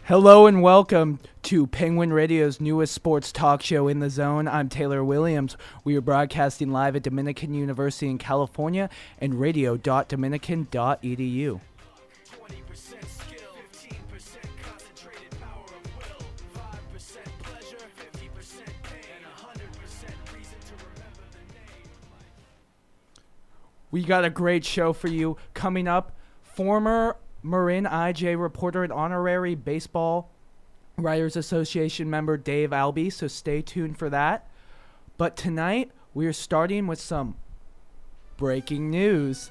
Hello and welcome to Penguin Radio's newest sports talk show, In the Zone. I'm Taylor Williams. We are broadcasting live at Dominican University in California and radio.dominican.edu. We got a great show for you coming up. Former Marin IJ reporter and honorary Baseball Writers Association member Dave Albee, so stay tuned for that. But tonight, we are starting with some breaking news.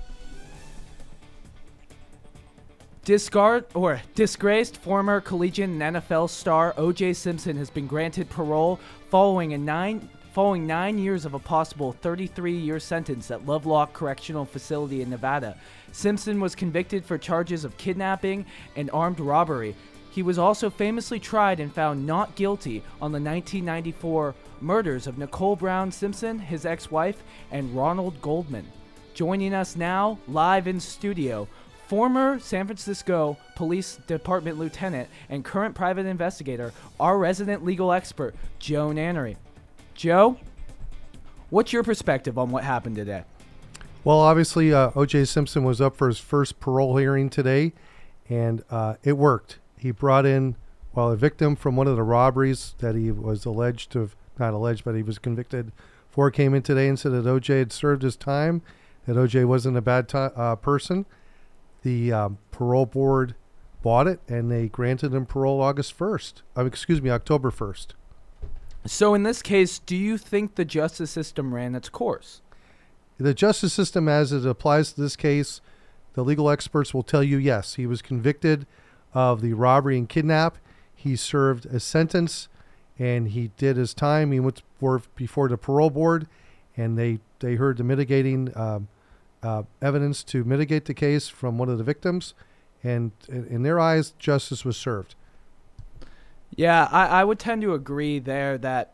Disgraced former collegiate and NFL star O.J. Simpson has been granted parole following 9 years of a possible 33-year sentence at Lovelock Correctional Facility in Nevada. Simpson was convicted for charges of kidnapping and armed robbery. He was also famously tried and found not guilty on the 1994 murders of Nicole Brown Simpson, his ex-wife, and Ronald Goldman. Joining us now, live in studio, former San Francisco Police Department lieutenant and current private investigator, our resident legal expert, Joe Nannery. Joe, what's your perspective on what happened today? Well, obviously, O.J. Simpson was up for his first parole hearing today, and it worked. He brought in, a victim from one of the robberies that he was alleged to have, not alleged, but he was convicted for, came in today and said that O.J. had served his time, that O.J. wasn't a bad person. The parole board bought it, and they granted him parole October 1st. So in this case, do you think the justice system ran its course? The justice system, as it applies to this case, the legal experts will tell you, yes, he was convicted of the robbery and kidnap. He served a sentence, and he did his time. He went before the parole board, and they heard the mitigating evidence to mitigate the case from one of the victims, and in their eyes, justice was served. Yeah, I would tend to agree there that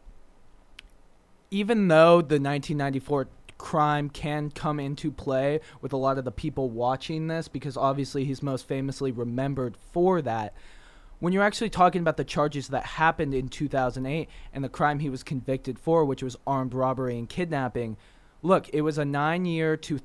even though the 1994 crime can come into play with a lot of the people watching this, because obviously he's most famously remembered for that, when you're actually talking about the charges that happened in 2008 and the crime he was convicted for, which was armed robbery and kidnapping, look, it was a 9-year to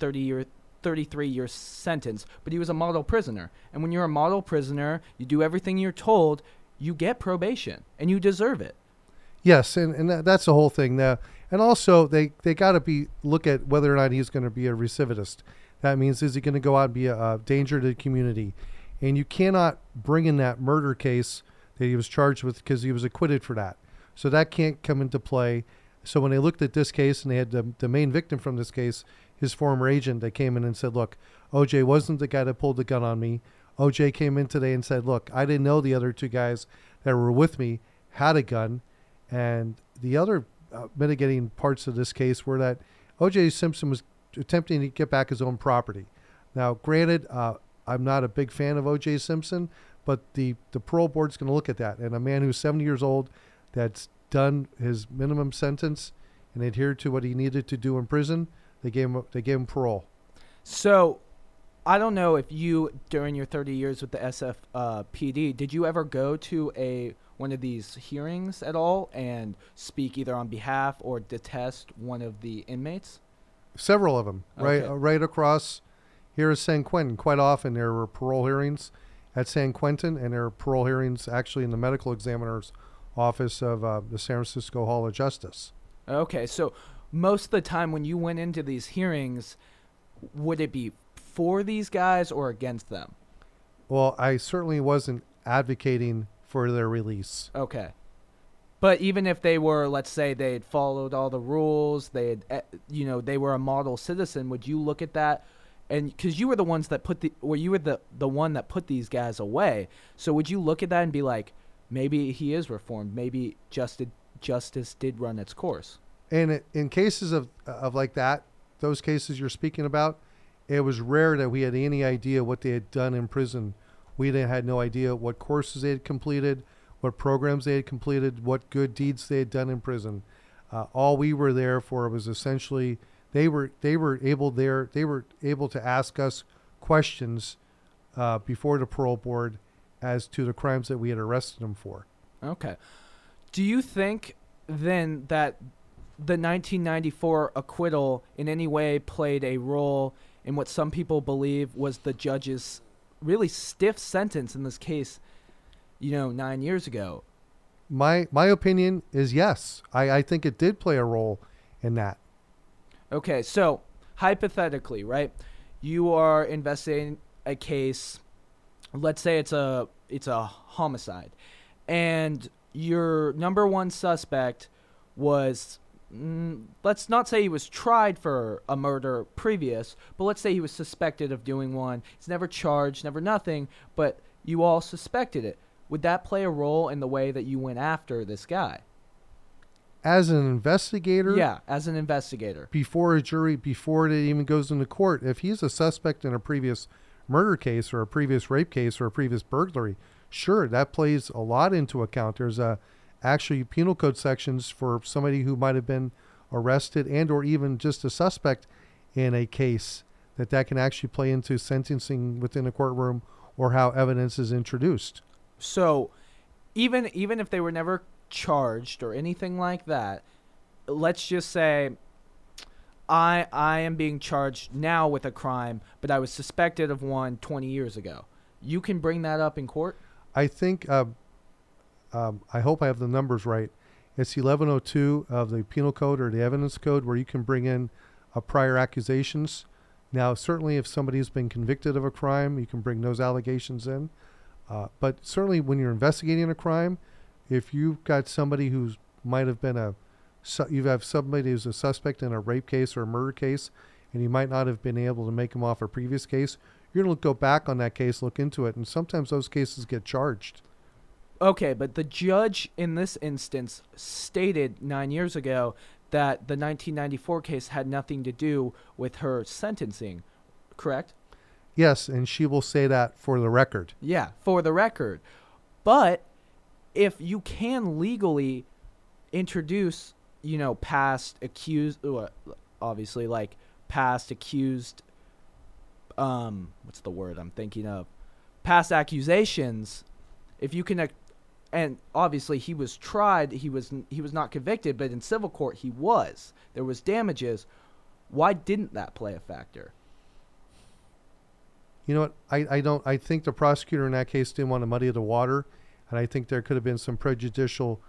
33-year sentence, but he was a model prisoner. And when you're a model prisoner, you do everything you're told, you get probation, and you deserve it. Yes, and that's the whole thing. And also, they got to look at whether or not he's going to be a recidivist. That means, is he going to go out and be a danger to the community? And you cannot bring in that murder case that he was charged with because he was acquitted for that. So that can't come into play. So when they looked at this case and they had the main victim from this case, his former agent, that came in and said, look, OJ wasn't the guy that pulled the gun on me. OJ came in today and said, look, I didn't know the other two guys that were with me had a gun. And the other mitigating parts of this case were that O.J. Simpson was attempting to get back his own property. Now, granted, I'm not a big fan of O.J. Simpson, but the parole board's going to look at that. And a man who's 70 years old that's done his minimum sentence and adhered to what he needed to do in prison, they gave him parole. So I don't know if you, during your 30 years with the SFPD, did you ever go to one of these hearings at all and speak either on behalf or detest one of the inmates? Several of them, Okay. right across here is San Quentin. Quite often there were parole hearings at San Quentin, and there are parole hearings actually in the medical examiner's office of the San Francisco Hall of Justice. Okay, so most of the time when you went into these hearings, would it be for these guys or against them? Well, I certainly wasn't advocating for their release. Okay. But even if they were, let's say they had followed all the rules, they had, they were a model citizen, would you look at that? And because you were the ones that you were the one that put these guys away. So would you look at that and be like, maybe he is reformed, maybe justice did run its course? And in cases of like that, those cases you're speaking about, it was rare that we had any idea what they had done in prison. We had no idea what courses they had completed, what programs they had completed, what good deeds they had done in prison. All we were there for was essentially they were able to ask us questions before the parole board as to the crimes that we had arrested him for. Okay. Do you think then that the 1994 acquittal in any way played a role in what some people believe was the judge's really stiff sentence in this case, 9 years ago? My opinion is yes. I think it did play a role in that. Okay, so hypothetically, right? You are investigating a case. Let's say it's a homicide, and your number one suspect was, let's not say he was tried for a murder previous, but let's say he was suspected of doing one. He's never charged, never nothing, but you all suspected it. Would that play a role in the way that you went after this guy? As an investigator? Yeah, as an investigator. Before a jury, before it even goes into court, if he's a suspect in a previous murder case or a previous rape case or a previous burglary, sure, that plays a lot into account. There's actually penal code sections for somebody who might have been arrested and or even just a suspect in a case that can actually play into sentencing within a courtroom or how evidence is introduced. So even if they were never charged or anything like that, let's just say I am being charged now with a crime, but I was suspected of one 20 years ago. You can bring that up in court? I think, I hope I have the numbers right. It's 1102 of the penal code or the evidence code where you can bring in prior accusations. Now, certainly if somebody's been convicted of a crime, you can bring those allegations in. But certainly when you're investigating a crime, if you've got somebody who's might have been you have somebody who's a suspect in a rape case or a murder case, and you might not have been able to make them off a previous case, you're going to go back on that case, look into it, and sometimes those cases get charged. Okay, but the judge in this instance stated 9 years ago that the 1994 case had nothing to do with her sentencing, correct? Yes, and she will say that for the record. Yeah, for the record. But if you can legally introduce, past accused, obviously like past accused, what's the word I'm thinking of? Past accusations, if you can, and obviously he was tried, he was not convicted, but in civil court he was. There was damages. Why didn't that play a factor? You know what? I think the prosecutor in that case didn't want to muddy the water, and I think there could have been some prejudicial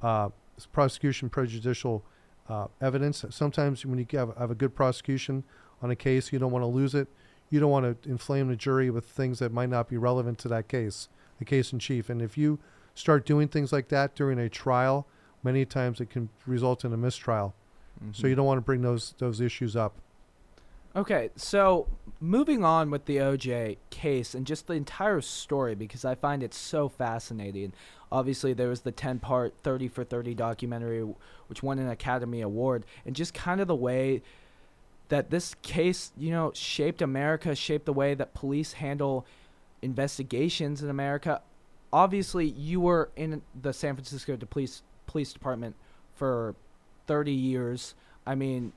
evidence. Sometimes when you have a good prosecution on a case, you don't want to lose it. You don't want to inflame the jury with things that might not be relevant to that case, the case in chief. And if you start doing things like that during a trial, many times it can result in a mistrial. Mm-hmm. So you don't want to bring those issues up. Okay, so moving on with the OJ case and just the entire story, because I find it so fascinating. Obviously, there was the 10-part 30 for 30 documentary, which won an Academy Award, and just kind of the way that this case, shaped America, shaped the way that police handle investigations in America. Obviously, you were in the San Francisco Police Department for 30 years. I mean,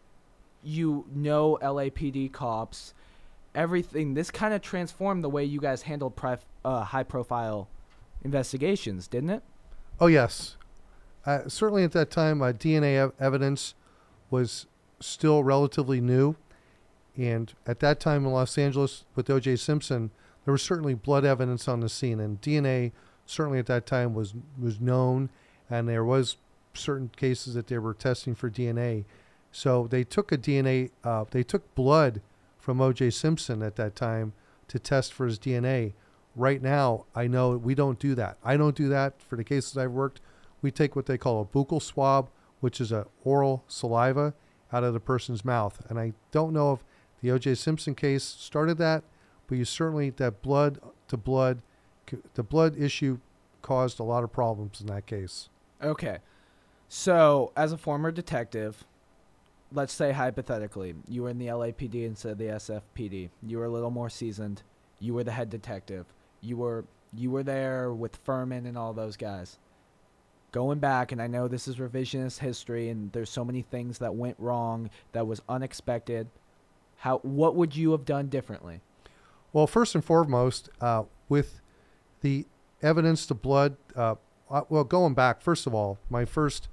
LAPD cops, everything. This kind of transformed the way you guys handled high-profile investigations, didn't it? Oh, yes. Certainly at that time, DNA evidence was still relatively new. And at that time in Los Angeles with O.J. Simpson, there was certainly blood evidence on the scene. And DNA certainly at that time was known. And there was certain cases that they were testing for DNA. So they took they took blood from O.J. Simpson at that time to test for his DNA. Right now, I know we don't do that. I don't do that for the cases I've worked. We take what they call a buccal swab, which is a oral saliva out of the person's mouth. And I don't know if the O.J. Simpson case started that, but you certainly, that blood to blood, the blood issue caused a lot of problems in that case. Okay. So, as a former detective, let's say hypothetically, you were in the LAPD instead of the SFPD. You were a little more seasoned. You were the head detective. You were there with Furman and all those guys. Going back, and I know this is revisionist history, and there's so many things that went wrong that was unexpected. What would you have done differently? Well, first and foremost, with the evidence, the blood. Well, going back, first of all, my first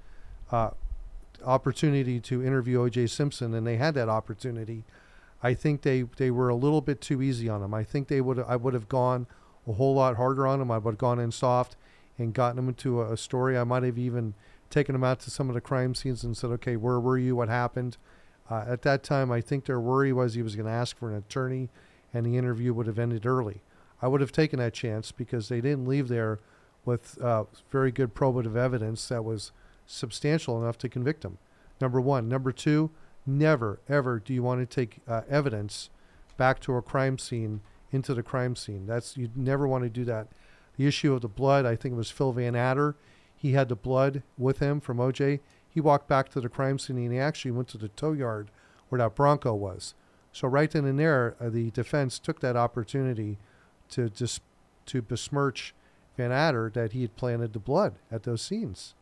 opportunity to interview O.J. Simpson, and they had that opportunity. I think they were a little bit too easy on him. I think I would have gone a whole lot harder on him. I would have gone in soft and gotten him into a story. I might have even taken him out to some of the crime scenes and said, okay, where were you? What happened? At that time, I think their worry was he was going to ask for an attorney and the interview would have ended early. I would have taken that chance because they didn't leave there with very good probative evidence that was substantial enough to convict him. Number one. Number two, never, ever do you want to take evidence back to a crime scene, into the crime scene. You never want to do that. The issue of the blood, I think it was Phil Van Adder. He had the blood with him from OJ. He walked back to the crime scene and he actually went to the tow yard where that Bronco was. So right then and there, the defense took that opportunity to besmirch Van Adder that he had planted the blood at those scenes.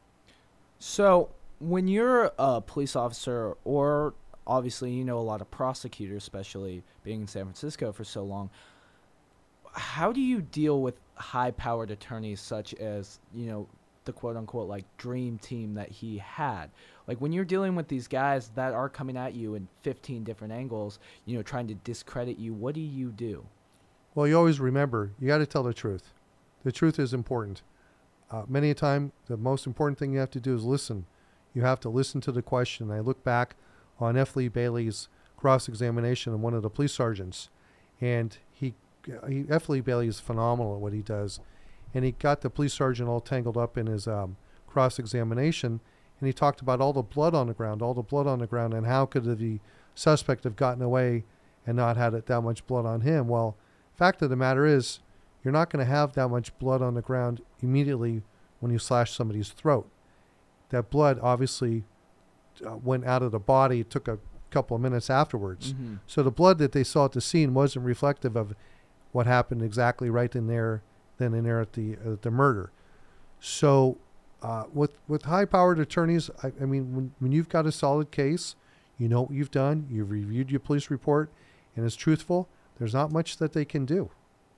So when you're a police officer, or obviously you know a lot of prosecutors, especially being in San Francisco for so long, how do you deal with high-powered attorneys such as, you know, the quote-unquote like dream team that he had? Like when you're dealing with these guys that are coming at you in 15 different angles, you know, trying to discredit you, what do you do? Well, you always remember, you got to tell the truth. The truth is important. Many a time, the most important thing you have to do is listen. You have to listen to the question. I look back on F. Lee Bailey's cross-examination of one of the police sergeants, and F. Lee Bailey is phenomenal at what he does, and he got the police sergeant all tangled up in his cross-examination, and he talked about all the blood on the ground, and how could the suspect have gotten away and not had that much blood on him. Well, fact of the matter is, you're not going to have that much blood on the ground immediately when you slash somebody's throat. That blood obviously went out of the body. It took a couple of minutes afterwards. Mm-hmm. So the blood that they saw at the scene wasn't reflective of what happened exactly right in there, then and there at the murder. So with high-powered attorneys, I mean, when you've got a solid case, you know what you've done, you've reviewed your police report, and it's truthful, there's not much that they can do.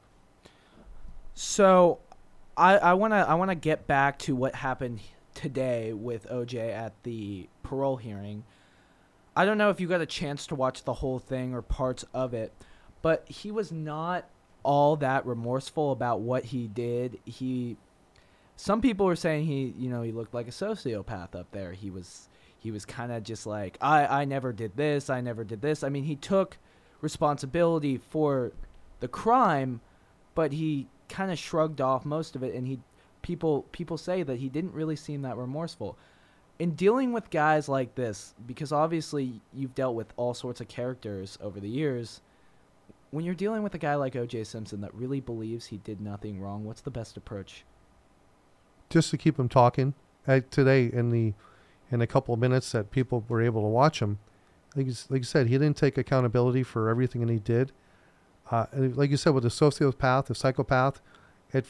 So I wanna get back to what happened today with OJ at the parole hearing. I don't know if you got a chance to watch the whole thing or parts of it, but he was not all that remorseful about what he did. Some people were saying he looked like a sociopath up there. He was kind of just like, I never did this. I mean, he took responsibility for the crime, but he kind of shrugged off most of it, and people say that he didn't really seem that remorseful. In dealing with guys like this, because obviously you've dealt with all sorts of characters over the years, when you're dealing with a guy like O.J. Simpson that really believes he did nothing wrong, what's the best approach? Just to keep him talking. Today, in a couple of minutes that people were able to watch him, like you said, he didn't take accountability for everything that he did. Like you said, with a sociopath, a psychopath, it's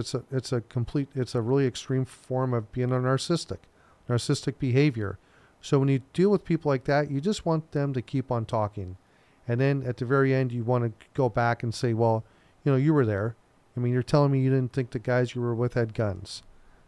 a really extreme form of being a narcissistic behavior. So when you deal with people like that, you just want them to keep on talking. And then at the very end, you want to go back and say, well, you know, you were there. I mean, you're telling me you didn't think the guys you were with had guns.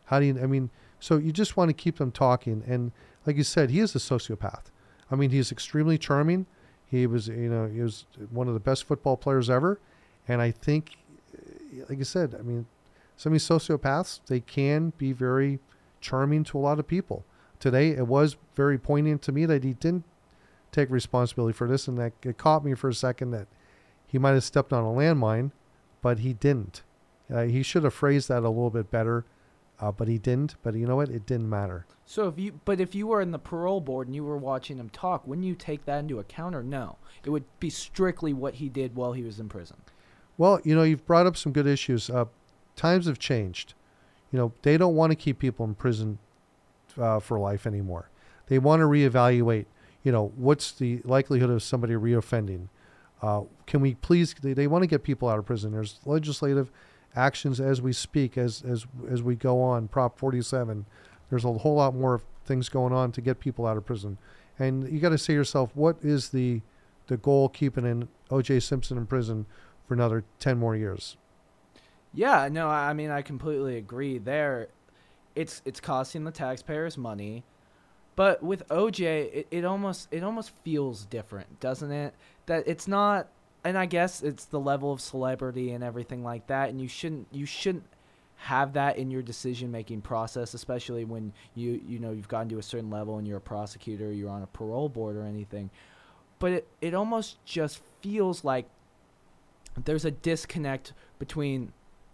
So you just want to keep them talking. And like you said, he is a sociopath. I mean, he's extremely charming. He was one of the best football players ever. And I think, like I said, I mean, some of these sociopaths, they can be very charming to a lot of people. Today, it was very poignant to me that he didn't take responsibility for this, and that it caught me for a second that he might have stepped on a landmine, but he didn't. He should have phrased that a little bit better, but he didn't. But you know what? It didn't matter. So if you were in the parole board and you were watching him talk, wouldn't you take that into account, or no? It would be strictly what he did while he was in prison. Well, you know, you've brought up some good issues. Times have changed. You know, they don't want to keep people in prison for life anymore. They want to reevaluate, you know, what's the likelihood of somebody reoffending? Can we please, they want to get people out of prison. There's legislative actions as we speak, as we go on, Prop 47. There's a whole lot more things going on to get people out of prison. And you got to say to yourself, what is the goal keeping in O.J. Simpson in prison for another 10 more years? Yeah, no, I mean I completely agree there. It's costing the taxpayers money. But with OJ, it almost feels different, doesn't it? That it's not, and I guess it's the level of celebrity and everything like that, and you shouldn't have that in your decision making process, especially when you've gotten to a certain level and you're a prosecutor, you're on a parole board or anything. But it almost just feels like there's a disconnect between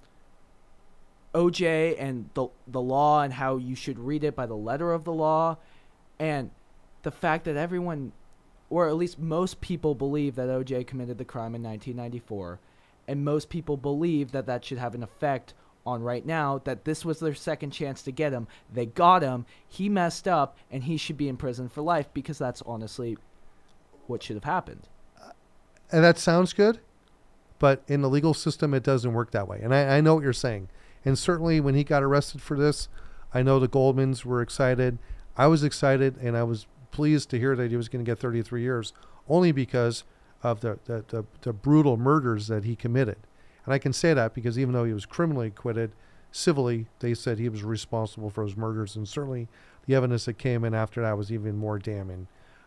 OJ and the law and how you should read it by the letter of the law, and the fact that everyone, or at least most people, believe that OJ committed the crime in 1994, and most people believe that that should have an effect on right now, that this was their second chance to get him. They got him, he messed up, and he should be in prison for life, because that's honestly what should have happened. And that sounds good, but in the legal system, it doesn't work that way. And I know what you're saying. And certainly when he got arrested for this, I know the Goldmans were excited. I was excited, and I was pleased to hear that he was going to get 33 years, only because of the brutal murders that he committed. And I can say that because even though he was criminally acquitted, civilly, they said he was responsible for those murders. And certainly the evidence that came in after that was even more damning.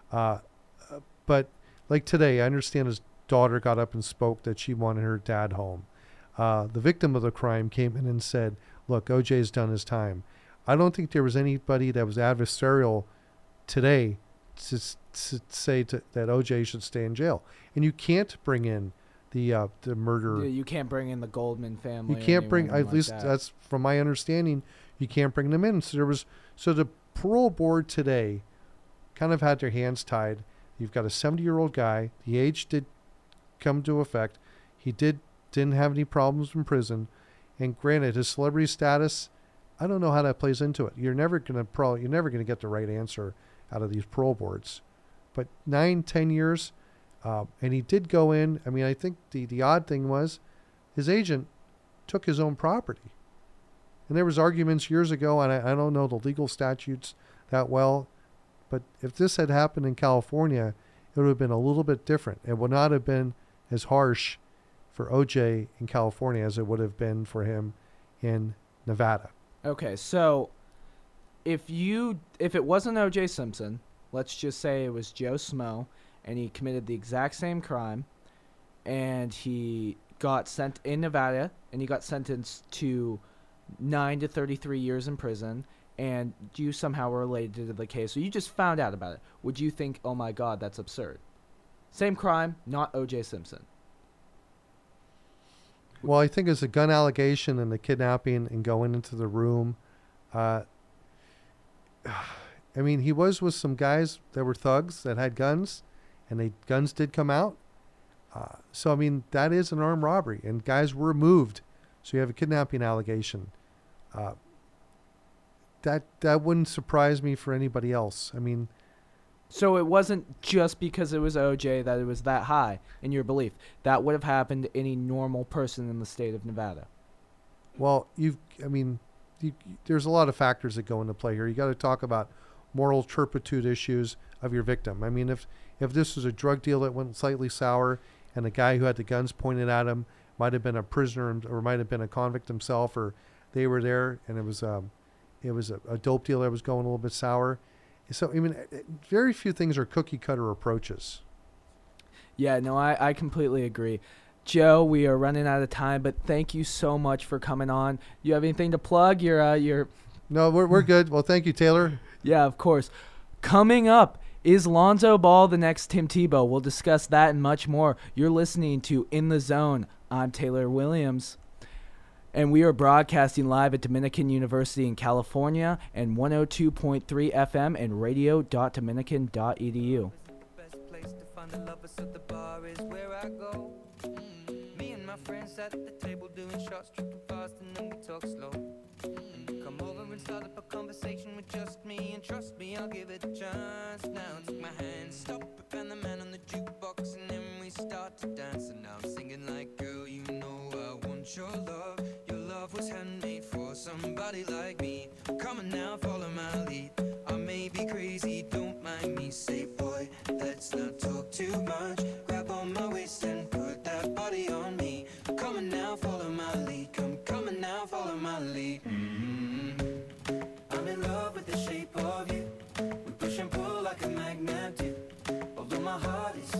But like today, I understand his daughter got up and spoke that she wanted her dad home. The victim of the crime came in and said, look, OJ's done his time. I don't think there was anybody that was adversarial today to say that OJ should stay in jail. And you can't bring in the murder. You can't bring in the Goldman family. You can't bring, at like least that. that's from my understanding, you can't bring them in. So the parole board today kind of had their hands tied. You've got a 70-year-old guy. The age did come to effect. He didn't have any problems in prison. And granted, his celebrity status, I don't know how that plays into it. You're never gonna get the right answer out of these parole boards. But 9-10 years, and he did go in. I mean, I think the odd thing was his agent took his own property. And there was arguments years ago, and I don't know the legal statutes that well, but if this had happened in California, it would have been a little bit different. It would not have been as harsh for OJ in California as it would have been for him in Nevada. Okay, so if it wasn't O.J. Simpson, let's just say it was Joe Smo, and he committed the exact same crime, and he got sent in Nevada, and he got sentenced to 9 to 33 years in prison, and you somehow were related to the case, so you just found out about it, would you think, oh my God, that's absurd? Same crime, not O.J. Simpson. Well, I think it's a gun allegation and the kidnapping and going into the room. I mean, he was with some guys that were thugs that had guns, and guns did come out. So, I mean, that is an armed robbery, and guys were moved. So you have a kidnapping allegation. That wouldn't surprise me for anybody else. I mean, so it wasn't just because it was OJ that it was that high in your belief. That would have happened to any normal person in the state of Nevada. well, there's a lot of factors that go into play here. You got to talk about moral turpitude issues of your victim. I mean, if this was a drug deal that went slightly sour, and the guy who had the guns pointed at him might have been a prisoner or might have been a convict himself, or they were there, and it was a dope deal that was going a little bit sour. So, I mean, very few things are cookie cutter approaches. Yeah, no, I completely agree. Joe, we are running out of time, but thank you so much for coming on. You have anything to plug? No, we're good. Well, thank you, Taylor. Yeah, of course. Coming up, is Lonzo Ball the next Tim Tebow? We'll discuss that and much more. You're listening to In the Zone. I'm Taylor Williams, and we are broadcasting live at Dominican University in California and 102.3 FM and radio.dominican.edu. Best place to find the lovers, so the bar is where I go. Me and my friends at the table doing shots, tripping fast, and then we talk slow. And you come over and start up a conversation with just me, and trust me, I'll give it a chance. Now take my hand, stop it, and the man on the jukebox, and then we start to dance. And now I'm singing like, girl, you know I want your love. Your love was handmade for somebody like me. Come on now, follow my lead. I may be crazy, don't mind me. Say, boy, let's not talk too much. Grab on my waist and put that body on me. Come on now, follow my lead. Come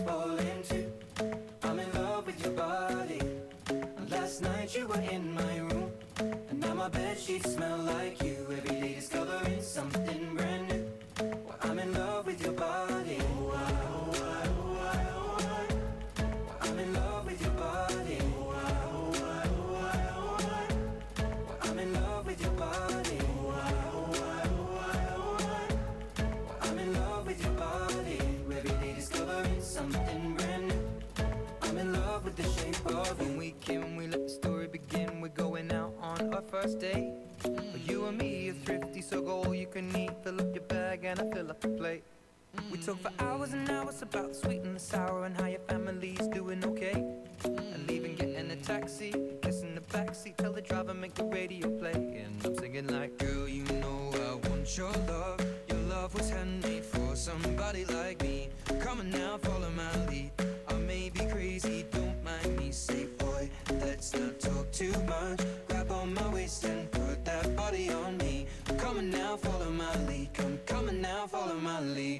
falling too. I'm in love with your body. Last night you were in my room, and now my bed sheets smell like you. Every day discovering something brand new. Well, I'm in love with your body. Oh, I, oh, I, oh, I, oh, I. Well, I'm in love with your body. Oh, I, oh, I, oh, I, oh, I. Well, I'm in love with your body. Oh, I, oh, I, oh, I, oh, I. Well, I'm in love with your body. Every day discovering something brand new. I'm in love with the shape of when we came, we let the story begin. We're going out on our first date. But you and me are thrifty, so go all you can eat. Fill up your bag and I fill up the plate. We talk for hours and hours about the sweet and the sour and how your family's doing okay. And leaving, getting a taxi, kissing the backseat, tell the driver make the radio play. And I'm singing like, girl, you know I want your love. Your love was handmade for somebody like me. Come on now, follow my lead. I may be crazy, don't mind me. Say, boy, let's not talk too much. Grab on my waist and put that body on me. Come on now, follow my lead. Come on now, follow my lead.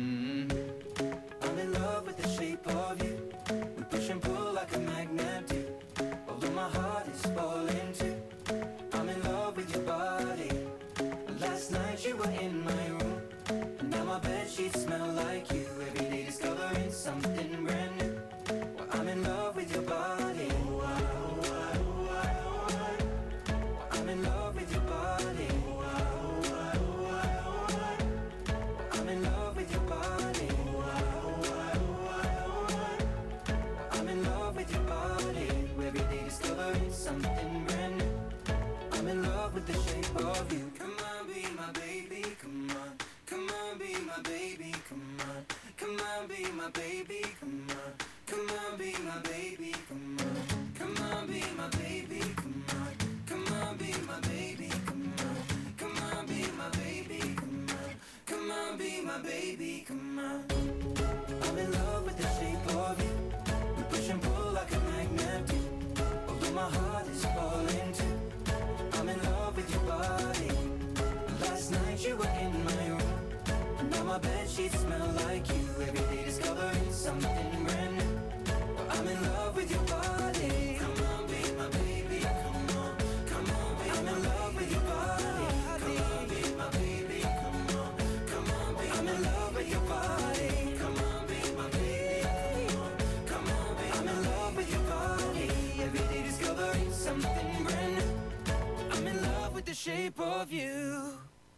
I'm in love with the shape of you. We push and pull like a magnet do. Although my heart is falling too. I'm in love with your body. Last night you were in my room, and now my bed sheets smell like you. Every day discovering something brand new. Well, I'm in love with your body. Oh, I, oh, I, oh, I, oh, I. Well, I'm in love with your body. Oh, I, oh, I, oh, I, oh, I. Well, I'm in love with your body. Oh, I, oh, I, oh, I, oh, I. Well, I'm in love with your body. Every day discovering something brand new. I'm in love with the shape of you. Come on, be my baby, come on. Come on, be my baby, come on. Come on, be my baby, come on. Come on, be my baby, come on. Come on, be my baby, come on. Come on, be my baby, come on. Come on, be my baby, come on. Come on, be my baby, come on. I'm in love with the shape of you. We push and pull like a magnet do. Although my heart is falling too. I'm in love with your body. Last night you were in my room, and now my bed sheets smell like you. Every day discovering something brand new. Well, I'm in love with your body. Come on, be my baby. Come on, come on, be I'm in love with your body. Come on, be my baby. Come on, come on, be I'm in love with your body. Come on, be my baby. Come on, be I'm in love with your body. Every day discovering something brand new. I'm in love with the shape of you.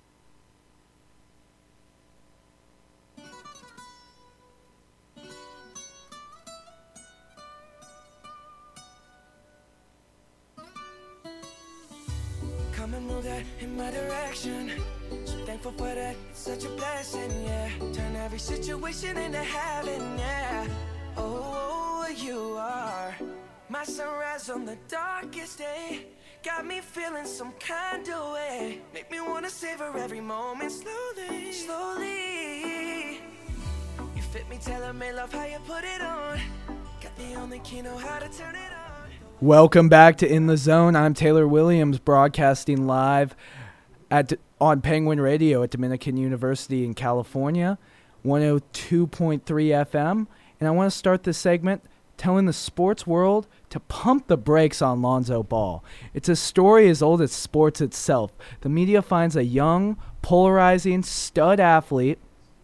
Come and move that in my direction. So thankful for that, it's such a blessing, yeah. Turn every situation into heaven, yeah. Oh, you are my sunrise on the darkest day. Got me feeling some kind of way. Make me wanna savor every moment slowly, slowly. You fit me, tailor-made, love how you put it on. Got the only key, know how to turn it on. Welcome back to In the Zone. I'm Taylor Williams, broadcasting live on Penguin Radio at Dominican University in California, 102.3 FM. And I want to start this segment telling the sports world to pump the brakes on Lonzo Ball. It's a story as old as sports itself. The media finds a young, polarizing stud athlete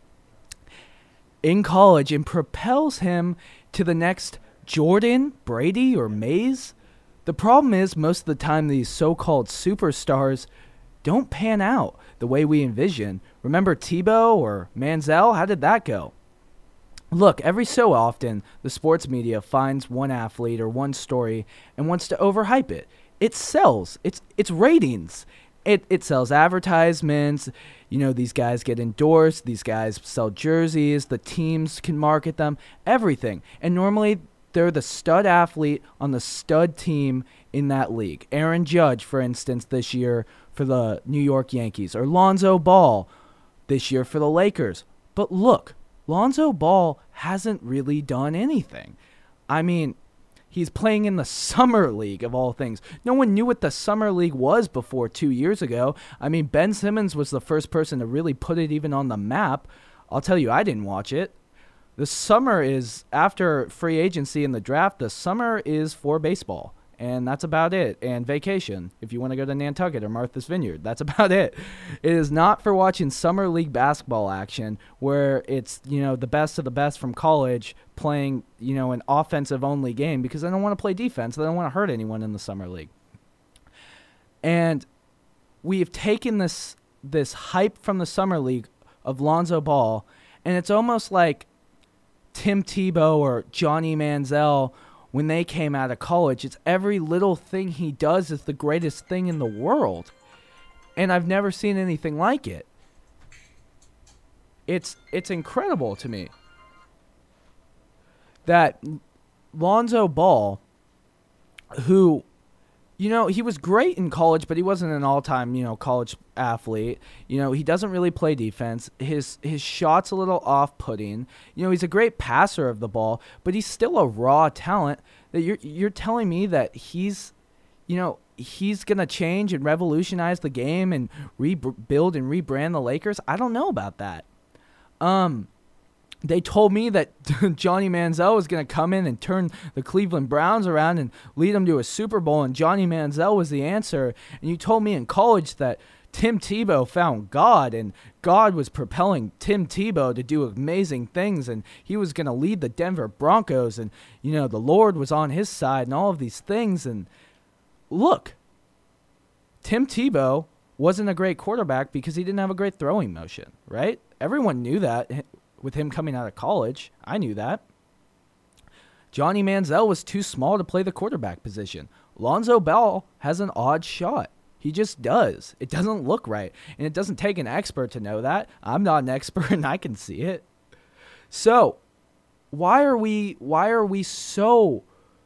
in college and propels him to the next Jordan, Brady, or Mays. The problem is most of the time these so-called superstars don't pan out the way we envision. Remember Tebow or Manziel? How did that go? Look, every so often, the sports media finds one athlete or one story and wants to overhype it. It sells. It's ratings. It sells advertisements. You know, these guys get endorsed. These guys sell jerseys. The teams can market them. Everything. And normally they're the stud athlete on the stud team in that league. Aaron Judge, for instance, this year for the New York Yankees. Or Lonzo Ball this year for the Lakers. But look, Lonzo Ball hasn't really done anything. I mean, he's playing in the Summer League, of all things. No one knew what the Summer League was before 2 years ago. I mean, Ben Simmons was the first person to really put it even on the map. I'll tell you, I didn't watch it. The summer is, after free agency and the draft, the summer is for baseball. And that's about it. And vacation, if you want to go to Nantucket or Martha's Vineyard. That's about it. It is not for watching summer league basketball action where it's, the best of the best from college playing, an offensive-only game because they don't want to play defense. They don't want to hurt anyone in the summer league. And we've taken this hype from the summer league of Lonzo Ball, and it's almost like Tim Tebow or Johnny Manziel when they came out of college. It's every little thing he does is the greatest thing in the world. And I've never seen anything like it. It's incredible to me that Lonzo Ball, who, he was great in college, but he wasn't an all-time, college athlete. He doesn't really play defense. His shot's a little off-putting. He's a great passer of the ball, but he's still a raw talent. That you're telling me that he's going to change and revolutionize the game and rebuild and rebrand the Lakers? I don't know about that. They told me that Johnny Manziel was going to come in and turn the Cleveland Browns around and lead them to a Super Bowl, and Johnny Manziel was the answer. And you told me in college that Tim Tebow found God, and God was propelling Tim Tebow to do amazing things, and he was going to lead the Denver Broncos, and, the Lord was on his side and all of these things. And look, Tim Tebow wasn't a great quarterback because he didn't have a great throwing motion, right? Everyone knew that. With him coming out of college, I knew that. Johnny Manziel was too small to play the quarterback position. Lonzo Ball has an odd shot. He just does. It doesn't look right. And it doesn't take an expert to know that. I'm not an expert and I can see it. So, why are we so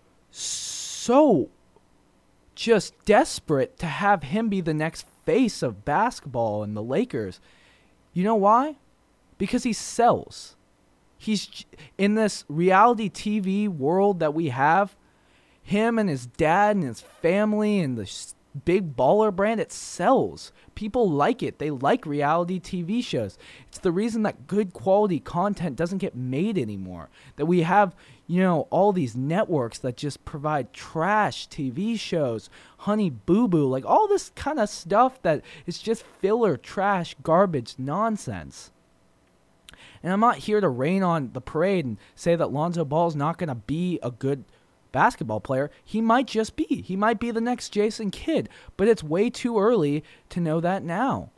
just desperate to have him be the next face of basketball in the Lakers? You know why? Because he sells. He's in this reality TV world that we have. Him and his dad and his family and the big baller brand, it sells. People like it. They like reality TV shows. It's the reason that good quality content doesn't get made anymore. That we have, all these networks that just provide trash TV shows, Honey Boo Boo, like all this kind of stuff that is just filler, trash, garbage, nonsense. And I'm not here to rain on the parade and say that Lonzo Ball's not going to be a good basketball player. He might just be. He might be the next Jason Kidd, but it's way too early to know that now.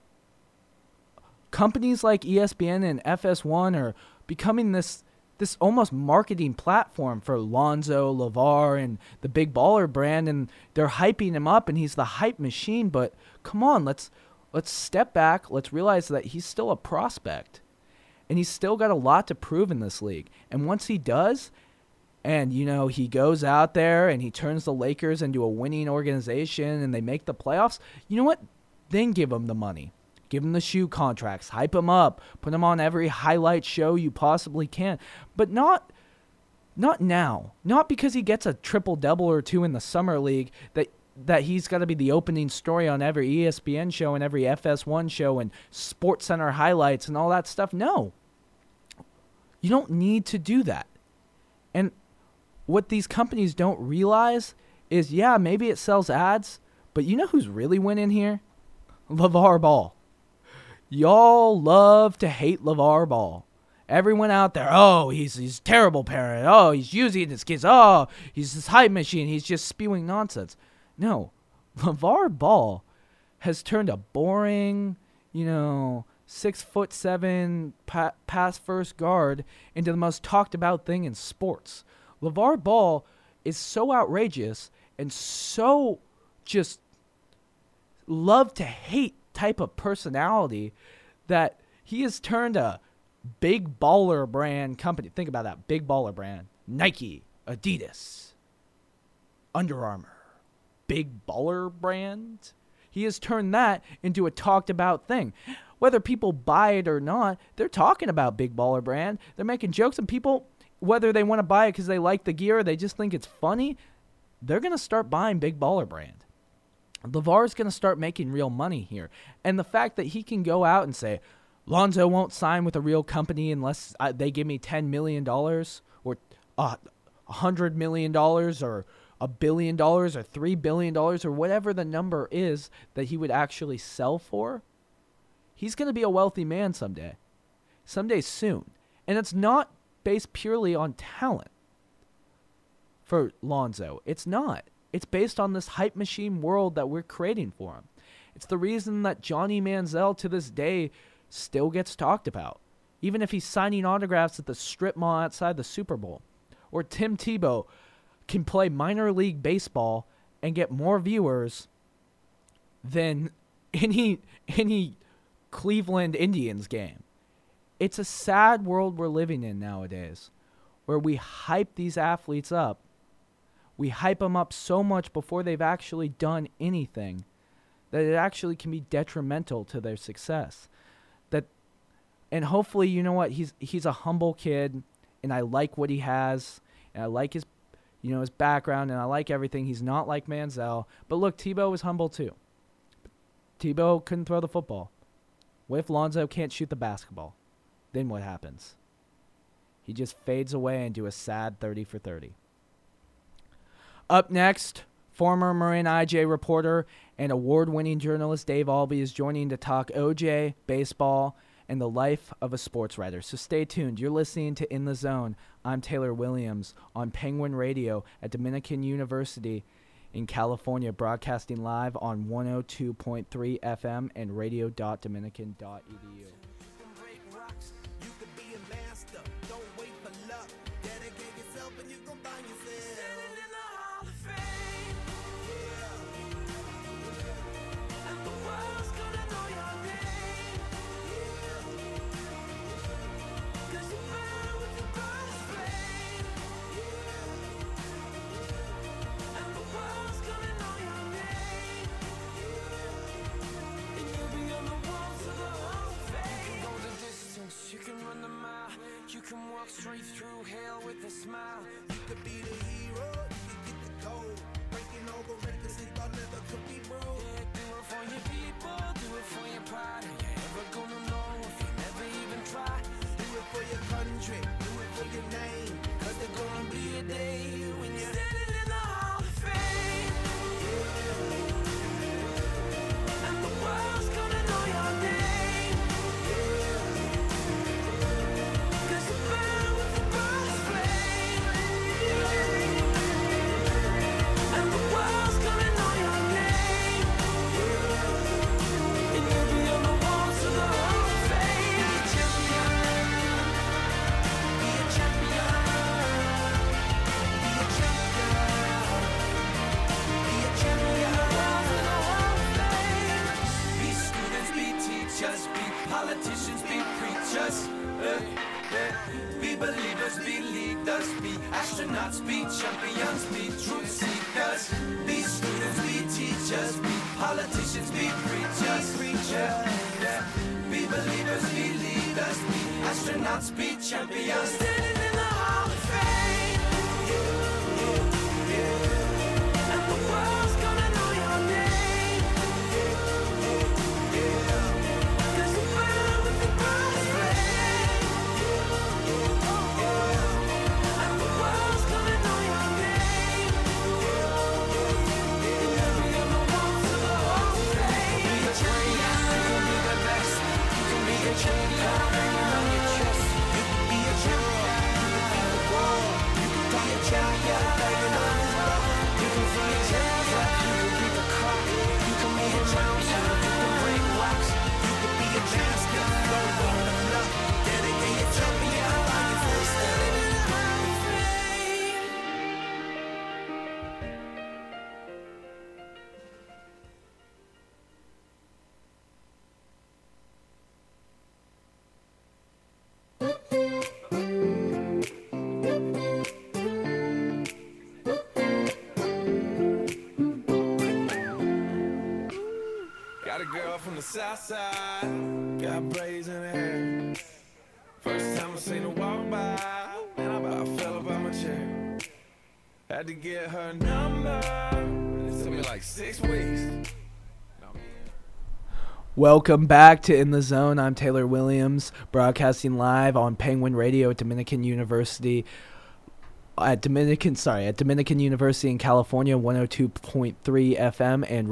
Companies like ESPN and FS1 are becoming this almost marketing platform for Lonzo, LeVar, and the Big Baller brand, and they're hyping him up, and he's the hype machine, but come on, let's step back. Let's realize that he's still a prospect. And he's still got a lot to prove in this league. And once he does, and, he goes out there and he turns the Lakers into a winning organization and they make the playoffs, you know what? Then give him the money. Give him the shoe contracts. Hype him up. Put him on every highlight show you possibly can. But not now. Not because he gets a triple-double or two in the summer league that he's got to be the opening story on every ESPN show and every FS1 show and SportsCenter highlights and all that stuff. No. You don't need to do that. And what these companies don't realize is, yeah, maybe it sells ads, but you know who's really winning here? LeVar Ball. Y'all love to hate LeVar Ball. Everyone out there, he's a terrible parent. Oh, he's using his kids. Oh, he's this hype machine. He's just spewing nonsense. No, LeVar Ball has turned a boring, 6'7" pass first guard into the most talked about thing in sports. LeVar Ball is so outrageous and so just love to hate type of personality that he has turned a big baller brand company. Think about that. Big baller brand. Nike, Adidas, Under Armour. Big baller brand. He has turned that into a talked about thing. Whether people buy it or not, they're talking about Big Baller Brand. They're making jokes, and people, whether they want to buy it because they like the gear or they just think it's funny, they're going to start buying Big Baller Brand. LeVar's going to start making real money here. And the fact that he can go out and say, Lonzo won't sign with a real company unless they give me $10 million or $100 million or $1 billion or $3 billion or whatever the number is that he would actually sell for. He's going to be a wealthy man someday. Someday soon. And it's not based purely on talent for Lonzo. It's not. It's based on this hype machine world that we're creating for him. It's the reason that Johnny Manziel to this day still gets talked about, even if he's signing autographs at the strip mall outside the Super Bowl. Or Tim Tebow can play minor league baseball and get more viewers than any Cleveland Indians game. It's a sad world we're living in nowadays, where we hype these athletes up. We hype them up so much before they've actually done anything that it actually can be detrimental to their success. And hopefully, you know what, he's a humble kid, and I like what he has, and I like his background, and I like everything. He's not like Manziel. But look, Tebow was humble too. Tebow couldn't throw the football. What if Lonzo can't shoot the basketball? Then what happens? He just fades away into a sad 30 for 30. Up next, former Marin IJ reporter and award-winning journalist Dave Albee is joining to talk OJ, baseball, and the life of a sports writer. So stay tuned. You're listening to In the Zone. I'm Taylor Williams on Penguin Radio at Dominican University in California, broadcasting live on 102.3 FM and radio.dominican.edu. Straight through hell with a smile. You could be the hero, you could get the gold. Breaking over records they thought never could be broke. Yeah, do it for your people, do it for your pride. Are you ever gonna know if you never even try? Do it for your country, do it for your name. Cause there's gonna be a day when you're standing in the Hall of Fame. And the world's gonna know your name. Politicians be preachers, be believers, be leaders, be astronauts, be champions, be truth seekers, be students, be teachers, be politicians, be preachers, be believers, be leaders, be astronauts, be champions, standing in the Hall of Fame, and the world's gonna know your name. South side, got braids in her hair. First time I seen her walk by, and I about fell up out my chair. Had to get her number. It took me like 6 weeks. Welcome back to In the Zone. I'm Taylor Williams, broadcasting live on Penguin Radio at Dominican University. At Dominican University in California, 102.3 FM and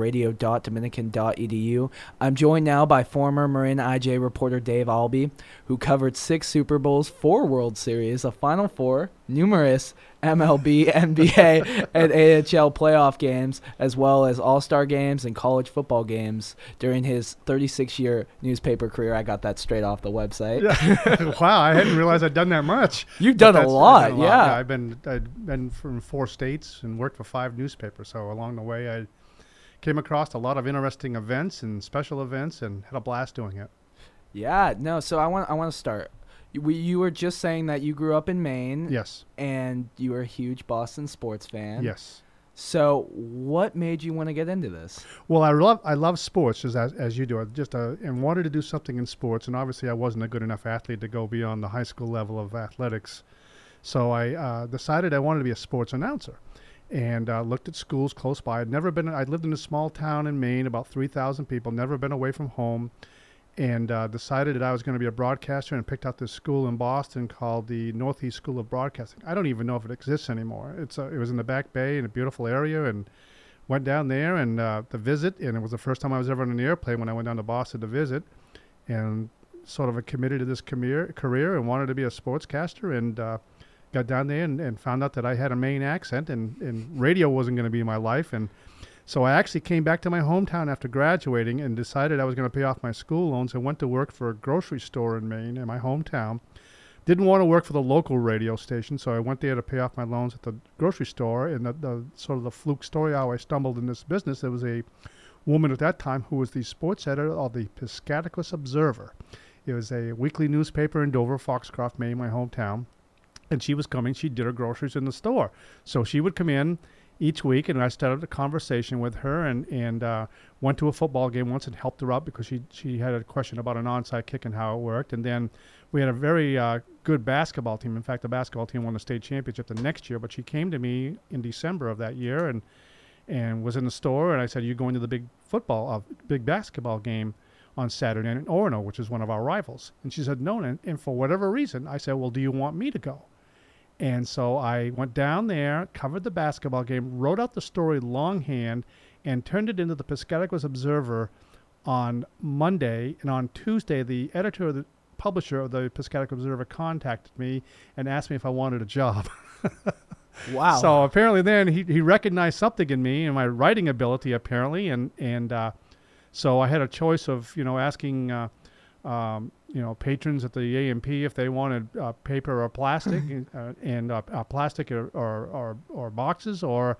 radio.dominican.edu. I'm joined now by former Marin IJ reporter Dave Albee, who covered 6 Super Bowls, 4 World Series, a Final Four, numerous MLB, NBA, and AHL playoff games, as well as all-star games and college football games during his 36-year newspaper career. I got that straight off the website. Yeah. Wow, I hadn't realized I'd done that much. You've done a lot, yeah. I've been from 4 states and worked for 5 newspapers. So along the way, I came across a lot of interesting events and special events, and had a blast doing it. Yeah, no. So I want to start. You were just saying that you grew up in Maine. Yes. And you were a huge Boston sports fan. Yes. So what made you want to get into this? Well, I love sports as you do. And wanted to do something in sports, and obviously I wasn't a good enough athlete to go beyond the high school level of athletics. So I decided I wanted to be a sports announcer, and looked at schools close by. I'd lived in a small town in Maine, about 3,000 people, never been away from home, and decided that I was going to be a broadcaster, and picked out this school in Boston called the Northeast School of Broadcasting. I don't even know if it exists anymore. It was in the Back Bay in a beautiful area, and went down there and to visit, and it was the first time I was ever on an airplane when I went down to Boston to visit, and sort of committed to this career and wanted to be a sportscaster, and got down there and found out that I had a Maine accent, and radio wasn't going to be my life. And so I actually came back to my hometown after graduating and decided I was going to pay off my school loans, and went to work for a grocery store in Maine in my hometown. Didn't want to work for the local radio station, so I went there to pay off my loans at the grocery store. And the sort of the fluke story how I stumbled in this business, there was a woman at that time who was the sports editor of the Piscataquis Observer. It was a weekly newspaper in Dover, Foxcroft, Maine, my hometown. And she was coming. She did her groceries in the store. So she would come in each week, and I started a conversation with her, and went to a football game once and helped her out because she had a question about an onside kick and how it worked. And then we had a very good basketball team. In fact, the basketball team won the state championship the next year. But she came to me in December of that year and was in the store, and I said, "You're going to the big basketball game on Saturday in Orono, which is one of our rivals." And she said, "No." And for whatever reason, I said, "Well, do you want me to go?" And so I went down there, covered the basketball game, wrote out the story longhand, and turned it into the Piscataquis Observer on Monday. And on Tuesday, the publisher of the Piscataquis Observer contacted me and asked me if I wanted a job. Wow. So apparently then he recognized something in me and my writing ability, apparently. And so I had a choice of, asking patrons at the A&P if they wanted paper or plastic, and plastic or boxes, or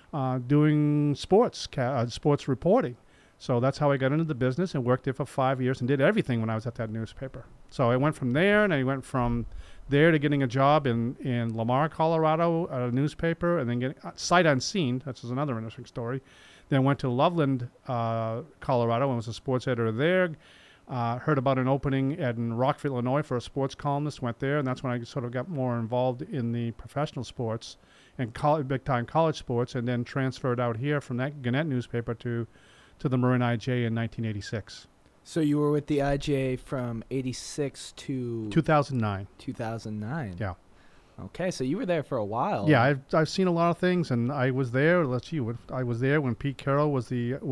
doing sports reporting. So that's how I got into the business, and worked there for 5 years and did everything when I was at that newspaper. So I went from there, and I went from there to getting a job in Lamar, Colorado, at a newspaper, and then getting sight unseen. That's another interesting story. Then went to Loveland, Colorado, and was a sports editor there. Heard about an opening in Rockford, Illinois for a sports columnist, went there, and that's when I sort of got more involved in the professional sports and big-time college sports, and then transferred out here from that Gannett newspaper to the Marin IJ in 1986. So you were with the IJ from 86 to 2009. 2009. Yeah. Okay, so you were there for a while. Yeah, I've seen a lot of things, and I was there. I was there when Pete Carroll was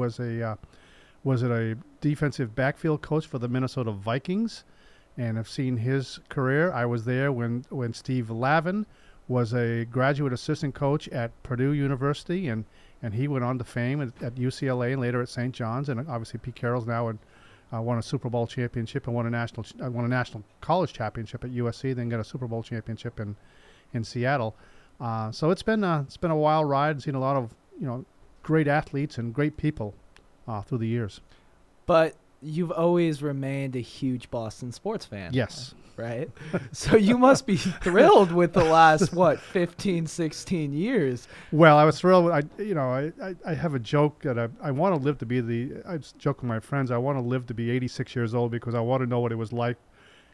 a defensive backfield coach for the Minnesota Vikings, and I've seen his career. I was there when Steve Lavin was a graduate assistant coach at Purdue University, and he went on to fame at UCLA and later at St. John's. And obviously Pete Carroll's now won a Super Bowl championship and won a national college championship at USC, then got a Super Bowl championship in Seattle. So it's been a wild ride. Seen a lot of great athletes and great people through the years. But you've always remained a huge Boston sports fan. Yes. Right? So you must be thrilled with the last, 15, 16 years. Well, I was thrilled. I have a joke that I want to live to be I joke with my friends, I want to live to be 86 years old because I want to know what it was like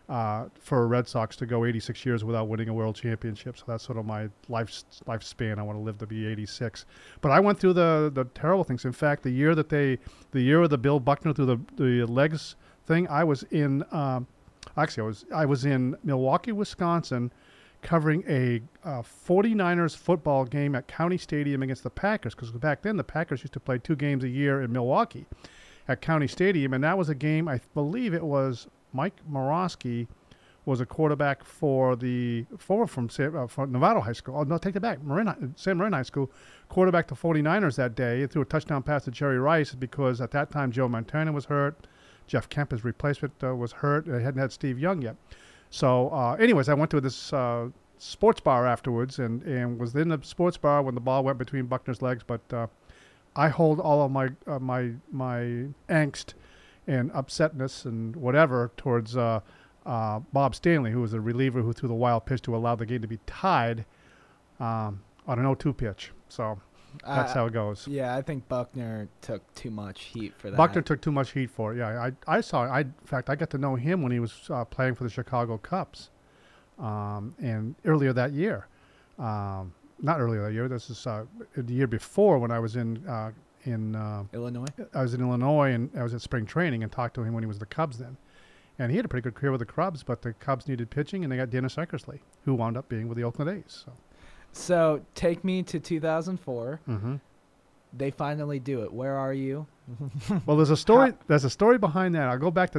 for Red Sox to go 86 years without winning a World Championship. So that's sort of my lifespan. I want to live to be 86. But I went through the terrible things. In fact, the year of the Bill Buckner through the legs thing, I was in I was in Milwaukee, Wisconsin, covering a 49ers football game at County Stadium against the Packers, because back then the Packers used to play 2 games a year in Milwaukee at County Stadium, and that was a game, I believe it was Mike Morosky was a quarterback for from Novato High School. Oh, no, take that back. San Marin High School, quarterback the 49ers that day. He threw a touchdown pass to Jerry Rice because at that time Joe Montana was hurt. Jeff Kemp, his replacement, was hurt. They hadn't had Steve Young yet. So anyways, I went to this sports bar afterwards and was in the sports bar when the ball went between Buckner's legs. But I hold all of my angst and upsetness and whatever towards Bob Stanley, who was a reliever who threw the wild pitch to allow the game to be tied on an 0-2 pitch. So that's how it goes. Yeah, I think Buckner took too much heat for that. Buckner took too much heat for it. Yeah, I saw. In fact, I got to know him when he was playing for the Chicago Cubs, and earlier that year. Not earlier that year. This is the year before when I was in Illinois. I was in Illinois and I was at spring training and talked to him when he was the Cubs then. And he had a pretty good career with the Cubs, but the Cubs needed pitching and they got Dennis Eckersley, who wound up being with the Oakland A's. So take me to 2004. Mm-hmm. They finally do it. Where are you? Well, there's a story. There's a story behind that. I'll go back to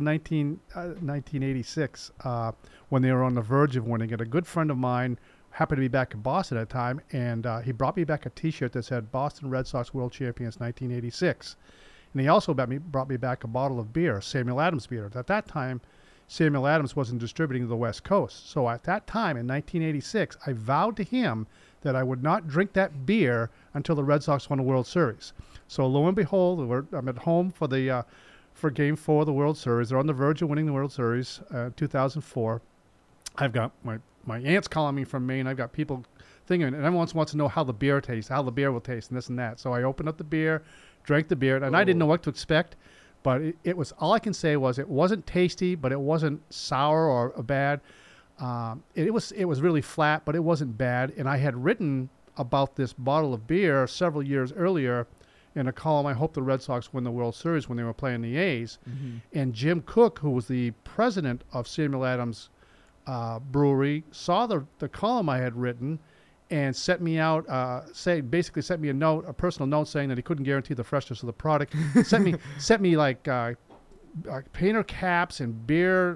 1986 when they were on the verge of winning it. A good friend of mine happened to be back in Boston at the time, and he brought me back a T-shirt that said "Boston Red Sox World Champions 1986," and he also brought me back a bottle of beer, Samuel Adams beer. At that time, Samuel Adams wasn't distributing to the West Coast, so at that time in 1986, I vowed to him that I would not drink that beer until the Red Sox won the World Series. So lo and behold, I'm at home for Game 4 of the World Series. They're on the verge of winning the World Series, 2004. I've got my aunt's calling me from Maine. I've got people thinking, and everyone wants to know how the beer tastes, how the beer will taste, and this and that. So I opened up the beer, drank the beer, and I didn't know what to expect. But it was, all I can say was it wasn't tasty, but it wasn't sour or bad. It was really flat, but it wasn't bad. And I had written about this bottle of beer several years earlier in a column, I hope the Red Sox win the World Series, when they were playing the A's. Mm-hmm. And Jim Cook, who was the president of Samuel Adams Brewery, saw the column I had written and sent me out, basically sent me a personal note saying that he couldn't guarantee the freshness of the product. sent me like painter caps and beer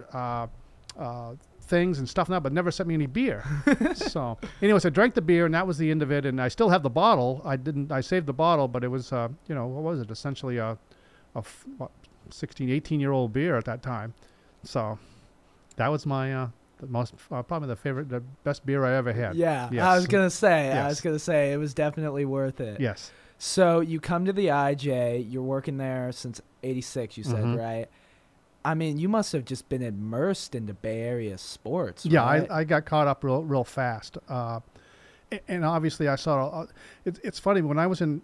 things and stuff now, but never sent me any beer. So anyways, I drank the beer and that was the end of it. And I still have the bottle. I saved the bottle, but it was, what was it? Essentially a 16, 18-year-old beer at that time. So that was my, probably the best beer I ever had. Yeah. Yes. I was going Yes. to say it was definitely worth it. Yes. So you come to the IJ, you're working there since 86, you said, Mm-hmm. right? I mean, you must have just been immersed into Bay Area sports. Yeah, right? I got caught up real fast, and obviously I saw. It's funny, when I was in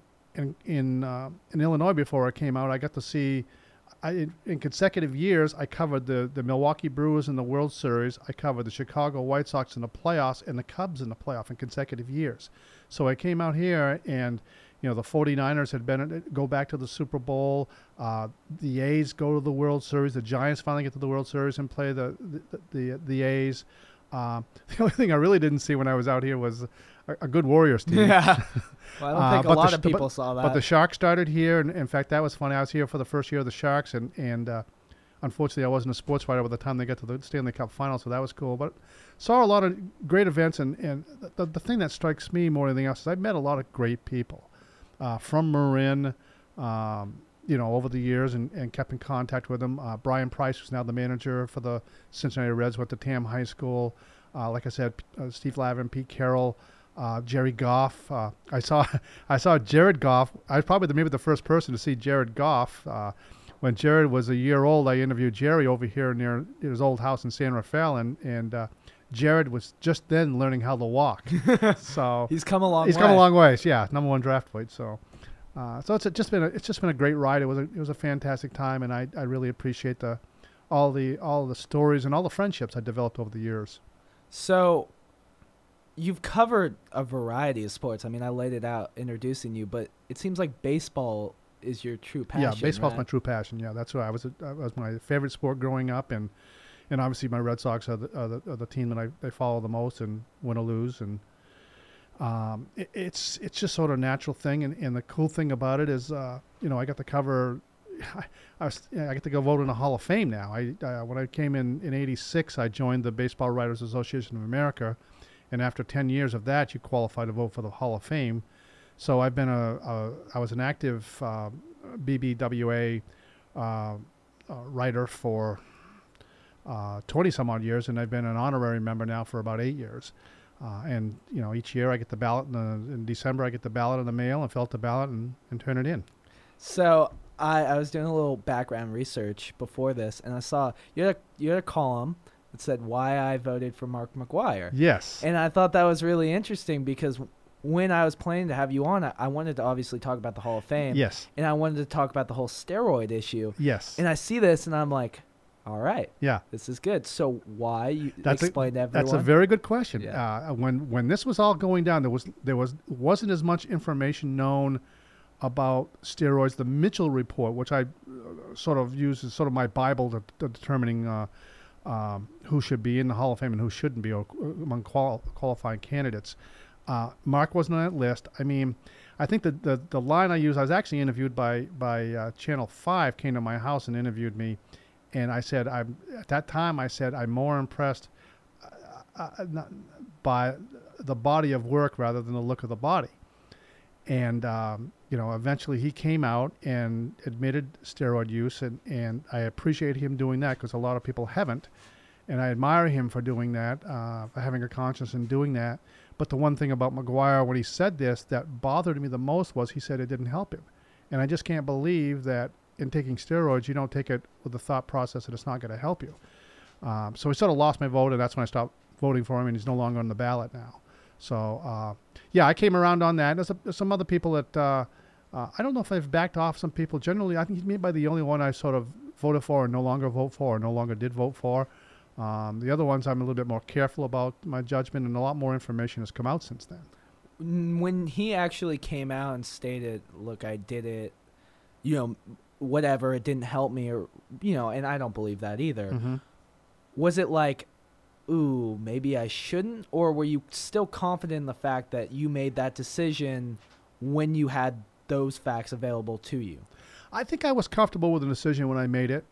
Illinois before I came out, I got to see. In consecutive years, I covered the Milwaukee Brewers in the World Series. I covered the Chicago White Sox in the playoffs and the Cubs in the playoff in consecutive years. So I came out here and. The 49ers had go back to the Super Bowl. The A's go to the World Series. The Giants finally get to the World Series and play the A's. The only thing I really didn't see when I was out here was a good Warriors team. Yeah. Well, I don't think a lot of people saw that. But the Sharks started here, and in fact, that was funny. I was here for the first year of the Sharks, and unfortunately, I wasn't a sports writer by the time they got to the Stanley Cup final, so that was cool. But saw a lot of great events, and the thing that strikes me more than anything else is I've met a lot of great people. From Marin, over the years and kept in contact with them. Brian Price, who's now the manager for the Cincinnati Reds, went to Tam High School. Like I said, Steve Lavin, Pete Carroll, Jerry Goff. I saw Jared Goff. I was probably maybe the first person to see Jared Goff. When Jared was a year old, I interviewed Jerry over here near his old house in San Rafael, and Jared was just then learning how to walk. So he's come a long way. He's come a long ways. Yeah, number one draft pick. So it's just been a great ride. It was a fantastic time, and I really appreciate all the stories and all the friendships I developed over the years. So, you've covered a variety of sports. I mean, I laid it out introducing you, but it seems like baseball is your true passion. Yeah, baseball's right? my true passion. Yeah, that's what I was my favorite sport growing up, and obviously my Red Sox are the team that I follow the most, and win or lose, and it's just sort of a natural thing. And the cool thing about it is, I got to cover. I get to go vote in the Hall of Fame now. When I came in '86, I joined the Baseball Writers Association of America, and after 10 years of that, you qualify to vote for the Hall of Fame. So I've been I was an active BBWA writer for 20 some odd years, and I've been an honorary member now for about 8 years. And each year I get the ballot in December. I get the ballot in the mail and fill out the ballot and turn it in. So I was doing a little background research before this, and I saw you had a column that said why I voted for Mark McGwire. Yes. And I thought that was really interesting because when I was planning to have you on, I wanted to obviously talk about the Hall of Fame. Yes. And I wanted to talk about the whole steroid issue. Yes. And I see this, and I'm like, all right. Yeah. This is good. So why you explain to everyone? That's a very good question. Yeah. When this was all going down, there wasn't as much information known about steroids. The Mitchell report, which I sort of use as sort of my Bible to determining who should be in the Hall of Fame and who shouldn't be among qualifying candidates. Mark wasn't on that list. I mean, I think the line I used, I was actually interviewed by Channel 5, came to my house and interviewed me. And I said, I'm more impressed by the body of work rather than the look of the body. And, eventually he came out and admitted steroid use. And I appreciate him doing that because a lot of people haven't. And I admire him for doing that, for having a conscience and doing that. But the one thing about McGwire, when he said this, that bothered me the most was he said it didn't help him. And I just can't believe that in taking steroids, you don't take it with the thought process that it's not going to help you. So he sort of lost my vote, and that's when I stopped voting for him, and he's no longer on the ballot now. So, I came around on that. There's some other people that I don't know if I've backed off some people. Generally, I think he's maybe the only one I sort of voted for and no longer vote for or no longer did vote for. The other ones I'm a little bit more careful about my judgment, and a lot more information has come out since then. When he actually came out and stated, look, I did it, whatever, it didn't help me, or and I don't believe that either. Mm-hmm. Was it like, ooh, maybe I shouldn't, or were you still confident in the fact that you made that decision when you had those facts available to you? I think I was comfortable with the decision when I made it.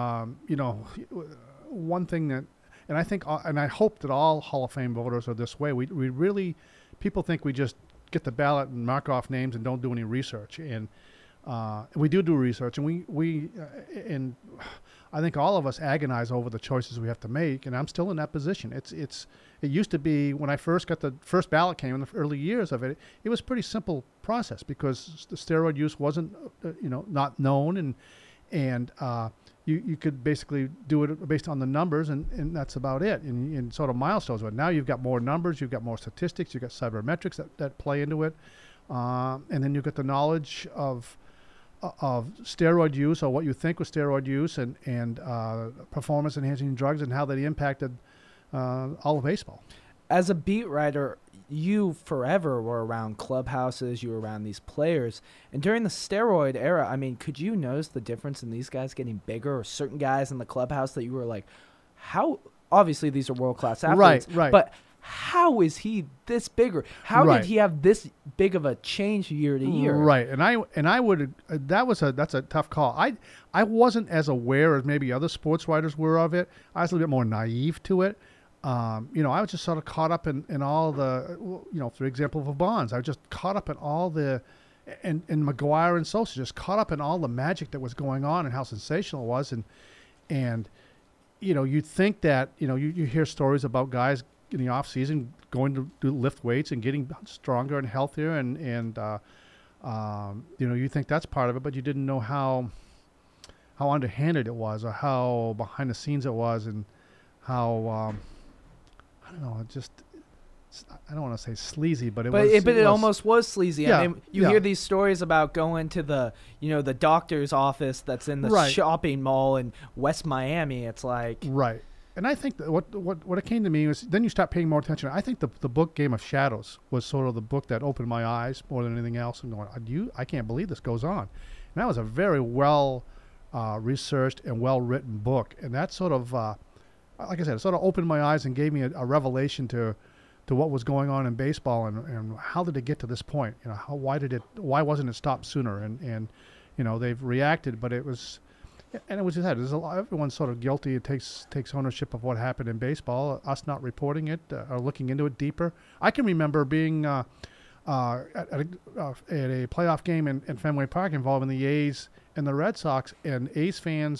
One thing that, and I think, and I hope that all Hall of Fame voters are this way. We really, people think we just get the ballot and mark off names and don't do any research, and we do research, and we and I think all of us agonize over the choices we have to make, and I'm still in that position. It used to be when I first got the first ballot came in the early years of it. It was a pretty simple process because the steroid use wasn't not known, and you could basically do it based on the numbers, and that's about it, and sort of milestones. But now you've got more numbers, you've got more statistics, you've got sabermetrics that play into it, and then you've got the knowledge of steroid use, or what you think was steroid use, and performance-enhancing drugs, and how they impacted all of baseball. As a beat writer, you forever were around clubhouses, you were around these players, and during the steroid era, I mean, could you notice the difference in these guys getting bigger, or certain guys in the clubhouse that you were like, how? Obviously, these are world-class athletes, right. But how is he this bigger? How did he have this big of a change year to year? Right, and I would that's a tough call. I wasn't as aware as maybe other sports writers were of it. I was a little bit more naive to it. I was just sort of caught up in all the, for example, of Bonds. I was just caught up in all the, and McGwire and Sosa, just caught up in all the magic that was going on and how sensational it was, and you'd think that you hear stories about guys in the off season going to do lift weights and getting stronger and healthier, and you think that's part of it, but you didn't know how underhanded it was, or how behind the scenes it was, and how I don't know, I don't want to say sleazy, but It was almost was sleazy. Yeah, I mean, you hear these stories about going to the the doctor's office that's in the Right. shopping mall in West Miami. It's like right. And I think that what it came to me was then you start paying more attention. I think the book Game of Shadows was sort of the book that opened my eyes more than anything else. And going, I can't believe this goes on. And that was a very well researched and well written book. And that sort of, like I said, it sort of opened my eyes and gave me a revelation to what was going on in baseball and how did it get to this point? Why wasn't it stopped sooner? And they've reacted, but it was. And it was just that. Everyone's sort of guilty. It takes ownership of what happened in baseball. Us not reporting it or looking into it deeper. I can remember being at a playoff game in Fenway Park involving the A's and the Red Sox, and Red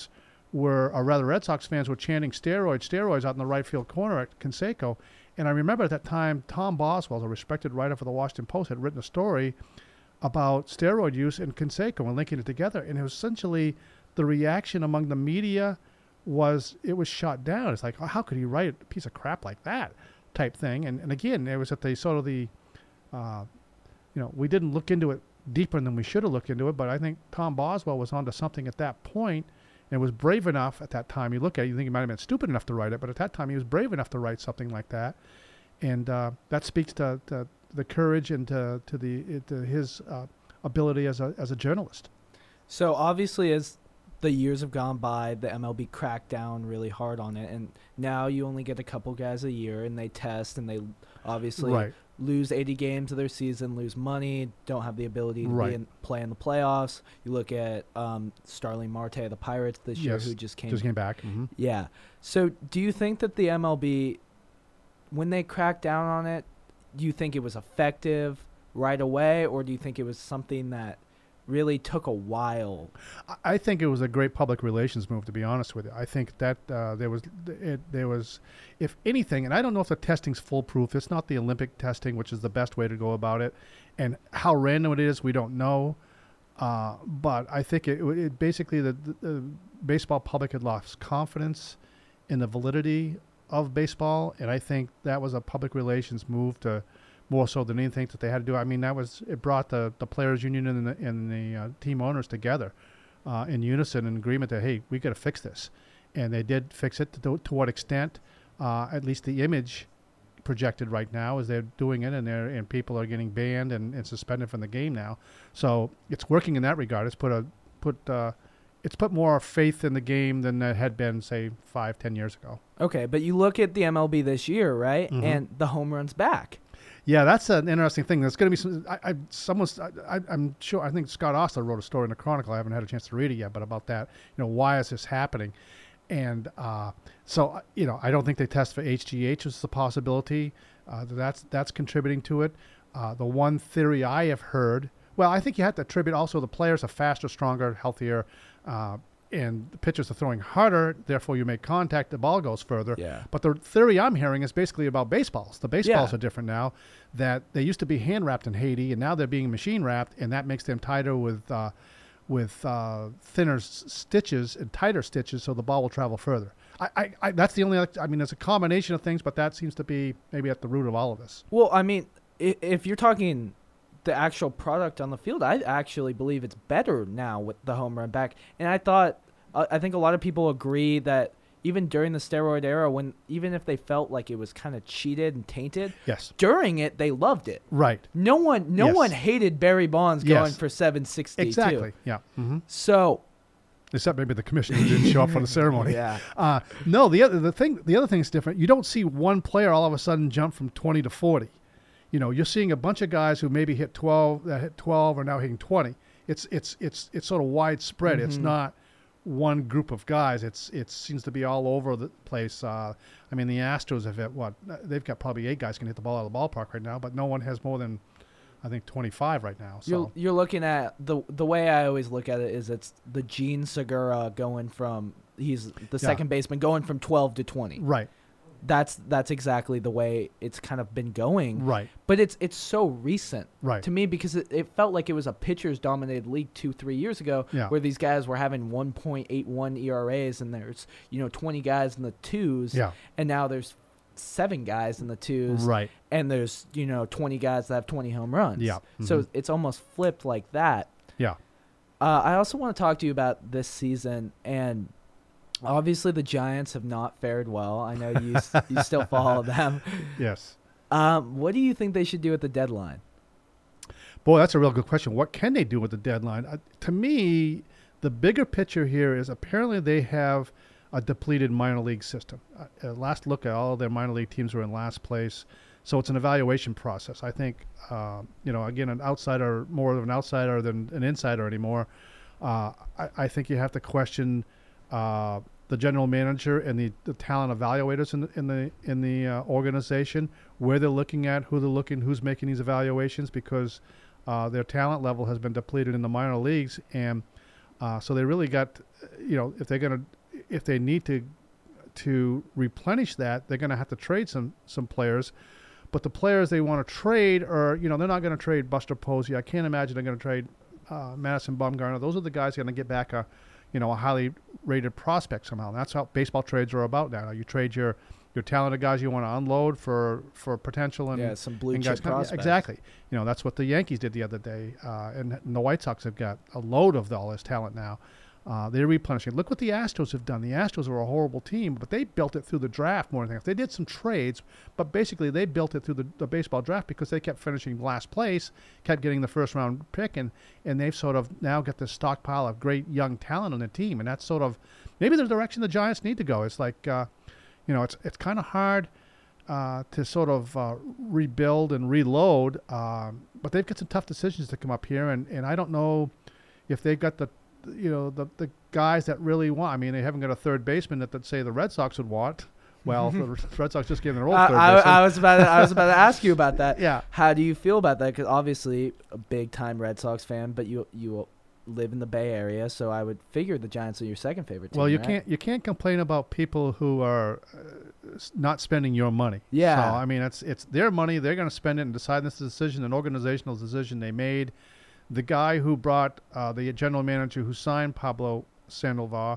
Sox fans were chanting steroids out in the right field corner at Canseco. And I remember at that time, Tom Boswell, a respected writer for the Washington Post, had written a story about steroid use in Canseco and linking it together. And it was essentially the reaction among the media was it was shot down. It's like, how could he write a piece of crap like that type thing? And again, it was at the sort of the, we didn't look into it deeper than we should have looked into it. But I think Tom Boswell was onto something at that point and was brave enough at that time. You look at it, you think he might have been stupid enough to write it, but at that time he was brave enough to write something like that. And that speaks to the courage and to his ability as a journalist. So obviously, as the years have gone by, the MLB cracked down really hard on it, and now you only get a couple guys a year, and they test, and they obviously lose 80 games of their season, lose money, don't have the ability to play in the playoffs. You look at Starling Marte of the Pirates this year, who just came back. Mm-hmm. Yeah. So do you think that the MLB, when they cracked down on it, do you think it was effective right away, or do you think it was something that really took a while? I think it was a great public relations move, to be honest with you. I think that there was, if anything, and I don't know if the testing's foolproof. It's not the Olympic testing, which is the best way to go about it, and how random it is, we don't know. But I think it basically the baseball public had lost confidence in the validity of baseball, and I think that was a public relations move to more so than anything that they had to do. I mean, it brought the players' union and the team owners together in unison and agreement that, hey, we got to fix this. And they did fix it. To what extent? At least the image projected right now is they're doing it, and people are getting banned and suspended from the game now. So it's working in that regard. It's put more faith in the game than it had been, say, 5-10 years ago. Okay, but you look at the MLB this year, right? Mm-hmm. And the home run's back. Yeah, that's an interesting thing. There's going to be I'm sure. I think Scott Ostler wrote a story in the Chronicle. I haven't had a chance to read it yet, but about that, why is this happening? And so I don't think they test for HGH as a possibility. That's contributing to it. The one theory I have heard. Well, I think you have to attribute also the players are faster, stronger, healthier, and the pitchers are throwing harder. Therefore, you make contact, the ball goes further. Yeah. But the theory I'm hearing is basically about baseballs. The baseballs are different now. That they used to be hand wrapped in Haiti, and now they're being machine wrapped, and that makes them tighter with thinner stitches and tighter stitches, so the ball will travel further. That's the only. I mean, there's a combination of things, but that seems to be maybe at the root of all of this. Well, I mean, if you're talking the actual product on the field, I actually believe it's better now with the home run back. And I think a lot of people agree that even during the steroid era, even if they felt like it was kind of cheated and tainted, yes, during it they loved it. Right. No one hated Barry Bonds going for 762. Exactly. Yeah. Mm-hmm. So, except maybe the commissioner didn't show up for the ceremony. Yeah. No, the other thing is different. You don't see one player all of a sudden jump from 20 to 40. You're seeing a bunch of guys who maybe hit 12 are now hitting 20. It's sort of widespread. Mm-hmm. It's not one group of guys. It seems to be all over the place. I mean, the Astros have hit they've got probably 8 guys can hit the ball out of the ballpark right now, but no one has more than, I think, 25 right now. So you're looking at the way I always look at it is it's the Gene Segura going from he's the second baseman going from 12 to 20. Right. That's exactly the way it's kind of been going. Right. But it's so recent to me because it felt like it was a pitchers dominated league 2-3 years ago where these guys were having 1.81 ERAs and there's 20 guys in the twos and now there's 7 guys in the twos, Right. and there's 20 guys that have 20 home runs. Yeah. So it's almost flipped like that. Yeah. I also want to talk to you about this season, and obviously the Giants have not fared well. I know you still follow them. Yes. What do you think they should do at the deadline? Boy, that's a real good question. What can they do with the deadline? To me, the bigger picture here is apparently they have a depleted minor league system. Last look at all of their minor league teams were in last place. So it's an evaluation process. I think, again, an outsider, more of an outsider than an insider anymore. I think you have to question the general manager and the talent evaluators in the organization, where they're looking at, who they're looking, who's making these evaluations, because their talent level has been depleted in the minor leagues, and so they really got, if they need to replenish that, they're going to have to trade some players. But the players they want to trade are, they're not going to trade Buster Posey. I can't imagine they're going to trade Madison Bumgarner. Those are the guys going to get back a highly rated prospect somehow. And that's how baseball trades are about now. You trade your talented guys you want to unload for potential and some blue and chip guys prospects. Exactly. That's what the Yankees did the other day, and the White Sox have got a load of all this talent now. They're replenishing. Look what the Astros have done. The Astros were a horrible team, but they built it through the draft more than anything else. They did some trades, but basically they built it through the baseball draft because they kept finishing last place, kept getting the first-round pick, and they've sort of now got this stockpile of great young talent on the team, and that's sort of maybe the direction the Giants need to go. It's like, it's kind of hard to sort of rebuild and reload, but they've got some tough decisions to come up here, and I don't know if they've got the guys that really want. I mean, they haven't got a third baseman that say the Red Sox would want. Well, the Red Sox just gave their old third baseman. I was about to ask you about that. Yeah. How do you feel about that? Because obviously a big time Red Sox fan, but you live in the Bay Area, so I would figure the Giants are your second favorite team. Well, you right? can't complain about people who are not spending your money. Yeah. So I mean, it's their money. They're going to spend it and decide this decision, an organizational decision they made. The guy who brought the general manager who signed Pablo Sandoval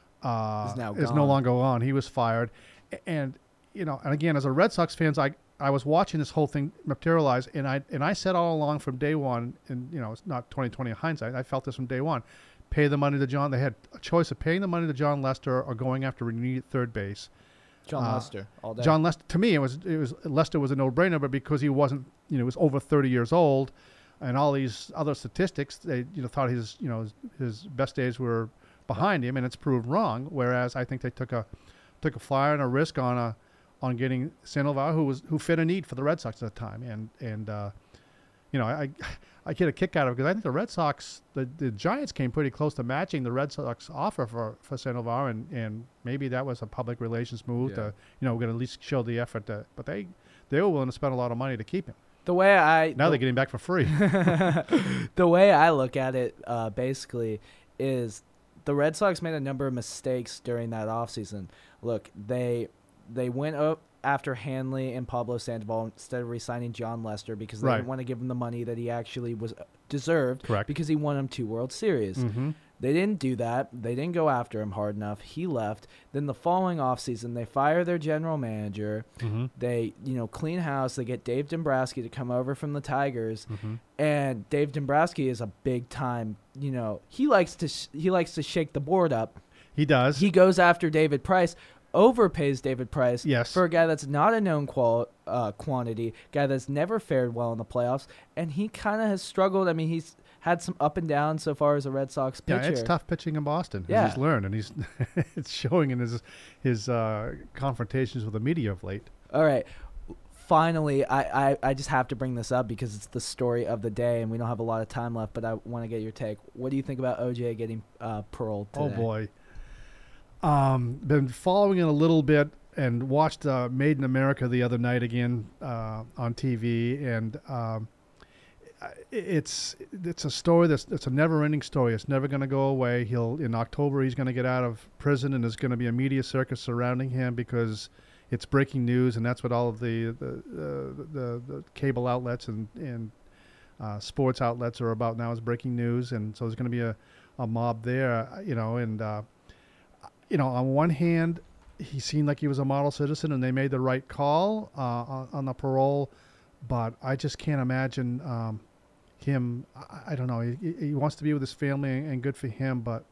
is no longer on. He was fired. And again, as a Red Sox fan, I was watching this whole thing materialize, and I said all along from day one, and it's not 2020 hindsight, I felt this from day one. Pay the money to John. They had a choice of paying the money to John Lester or going after renewed third base. John Lester all day. John Lester, to me, it was Lester was a no-brainer, but because he wasn't, he was over 30 years old. And all these other statistics, they thought his best days were behind him, and it's proved wrong. Whereas I think they took a flyer and a risk on getting Sandoval, who fit a need for the Red Sox at the time, and I get a kick out of it because I think the Red Sox, the Giants came pretty close to matching the Red Sox offer for Sandoval, and maybe that was a public relations move to we're going to at least show the effort, but they were willing to spend a lot of money to keep him. Now they're getting back for free. The way I look at it, basically, is the Red Sox made a number of mistakes during that offseason. Look, they went up after Hanley and Pablo Sandoval instead of re-signing John Lester because they didn't want to give him the money that he actually was deserved. Correct. Because he won him 2 World Series. Mm-hmm. They didn't do that. They didn't go after him hard enough. He left. Then the following offseason, they fire their general manager. Mm-hmm. They, clean house. They get Dave Dombrowski to come over from the Tigers. Mm-hmm. And Dave Dombrowski is a big time, he likes to shake the board up. He does. He goes after David Price, overpays David Price for a guy that's not a known quantity, guy that's never fared well in the playoffs, and he kind of has struggled. I mean, he's had some up and down so far as a Red Sox pitcher. Yeah, it's tough pitching in Boston. Yeah. He's learned, and he's it's showing in his confrontations with the media of late. All right. Finally, I just have to bring this up because it's the story of the day, and we don't have a lot of time left, but I want to get your take. What do you think about OJ getting paroled today? Oh, boy. Been following it a little bit and watched Made in America the other night again on TV, and it's a story it's a never-ending story. It's never going to go away. In October he's going to get out of prison, and there's going to be a media circus surrounding him because it's breaking news, and that's what all of the cable outlets and sports outlets are about now, is breaking news. And so there's going to be a mob there, and on one hand, he seemed like he was a model citizen, and they made the right call on the parole. But I just can't imagine him. I don't know. He wants to be with his family, and good for him. But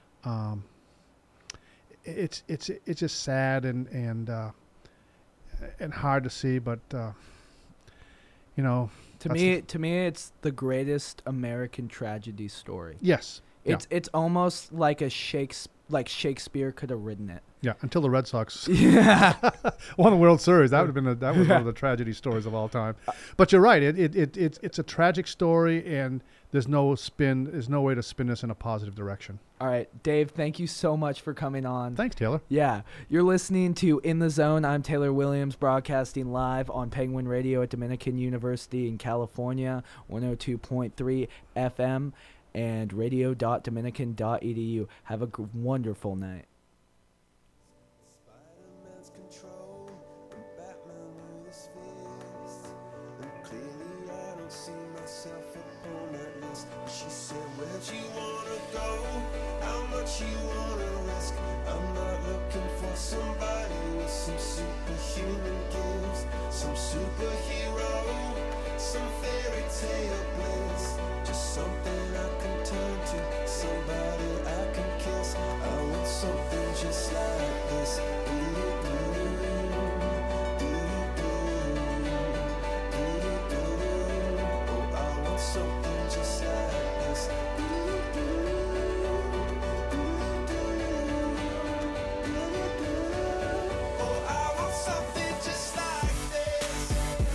it's just sad and hard to see. But you know, To me, it's the greatest American tragedy story. yes, It's almost like Shakespeare could have written it. yeah. Until the Red Sox Yeah. won the World Series, that was one of the tragedy stories of all time. But you're right. It's a tragic story, and there's no way to spin this in a positive direction. All right, Dave, thank you so much for coming on. Thanks, Taylor. Yeah, you're listening to In the Zone. I'm Taylor Williams, broadcasting live on Penguin Radio at Dominican University in California, 102.3 FM and radio.dominican.edu. Have a wonderful night. Spider-Man's control, and Batman with his fist. And clearly I don't see myself upon that list. She said, where'd you wanna go? How much you wanna risk? I'm not looking for somebody with some superhuman gifts, some superhero, some fairy tale bliss. Just something I can turn to, somebody I can kiss. I want something just like this. Oh, I want something just like this. Oh, I want something just like this.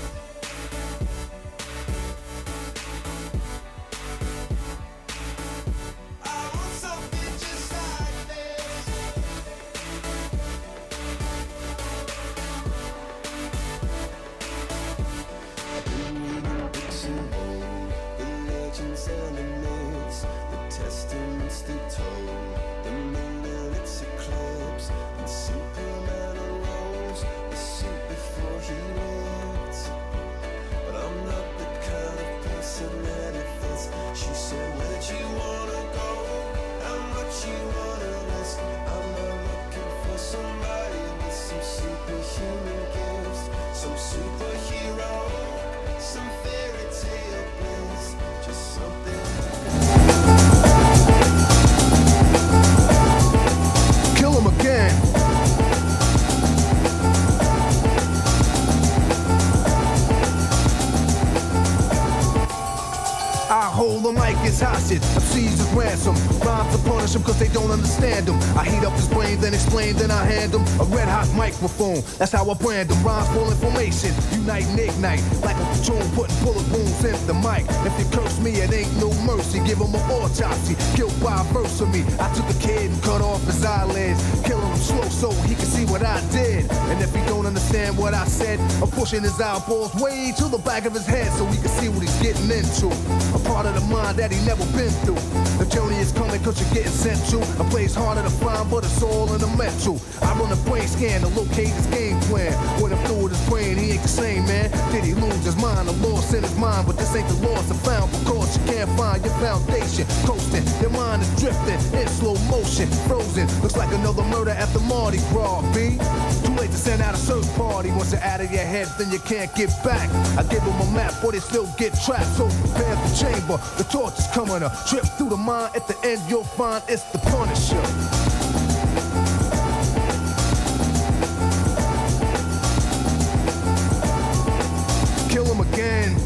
I want something just like this. Books and old, the legends and the myths, the testaments they told, the moon and its eclipse, and Superman arose, the suit before he lived. But I'm not the kind of person that it fits. She said, where'd you wanna go? How much you wanna risk? I'm not looking for somebody with some superhuman gifts, some superhero, some fairy tale bliss, just something kill him again. I hold the mic as hostage, I'm seized as ransom. Rhymes to punish them cause they don't understand them. I heat up his brain, then explain, then I hand him a red hot microphone. That's how I brand them. Rhymes full information, unite and ignite. Like a platoon putting bullet wounds in the mic. If you curse me, it ain't no mercy. Give him an autopsy, killed by verse of me. I took a kid and cut off his eyelids, killing him slow so he can see what I did. And if he don't understand what I said, I'm pushing his eyeballs way to the back of his head so he can see what he's getting into. A part of the mind that he never been through. The journey is coming cause you're getting sent to a place harder to find, but it's all in the mental. I run a brain scan to locate his game plan. When I'm through with his brain, he ain't the same, man. Did he lose his mind? The loss in his mind, but this ain't the loss I found because you can't find your foundation. Coasting, your mind is drifting in slow motion, frozen. Looks like another murder after Mardi Gras, B. Too late to send out a search party. Once you're out of your head, then you can't get back. I give him a map, but they still get trapped. So prepare the chamber, the torch is coming up. Trip through the mind, at the end you'll find it's the Punisher. Kill him again.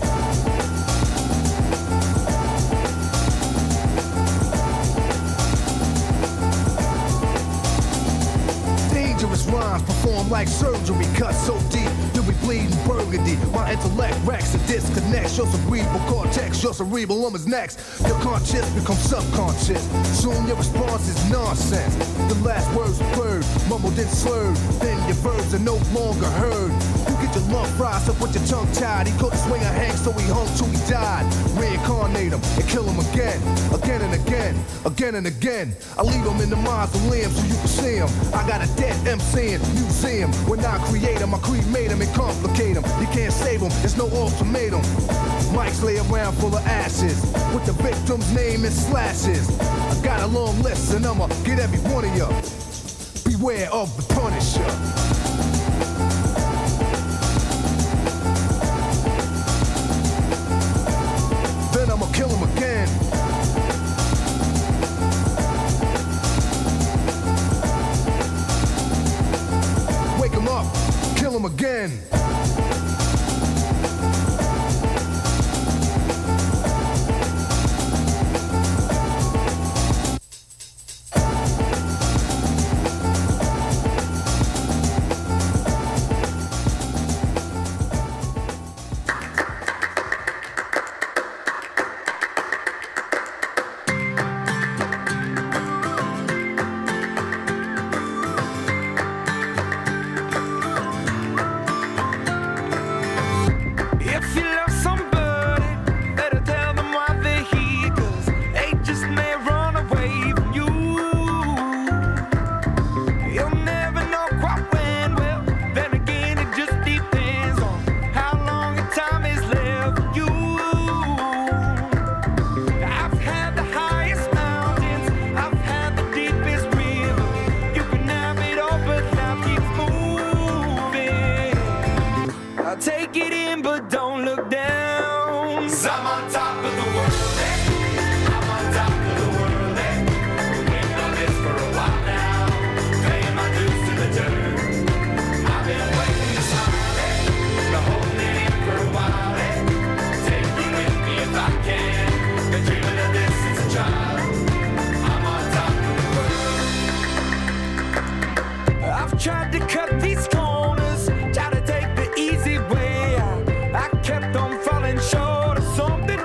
Dangerous rhymes perform like surgery, cut so deep you'll be bleeding burgundy. My intellect wrecks and disconnects your cerebral cortex, your cerebral is next. Your conscious becomes subconscious. Soon your response is nonsense. The last words were heard, mumbled and slurred. Then your verbs are no longer heard. You get your lung fried up with your tongue tied. He couldn't swing a hang, so he hung till he died. Reincarnate him and kill him again, again and again, again and again. I leave him in the mausoleum so you can see him. I got a dead MC in museum. When I create him, I cremate him and complicate him. You can't save him, there's no ultimatum. Mics lay around full of ashes with the victim's name in slashes. I got a long list and I'ma get every one of you. Be beware of the Punisher. Then I'ma kill him again. Wake him up, kill him again. Tried to cut these corners, tried to take the easy way out. I kept on falling short of something.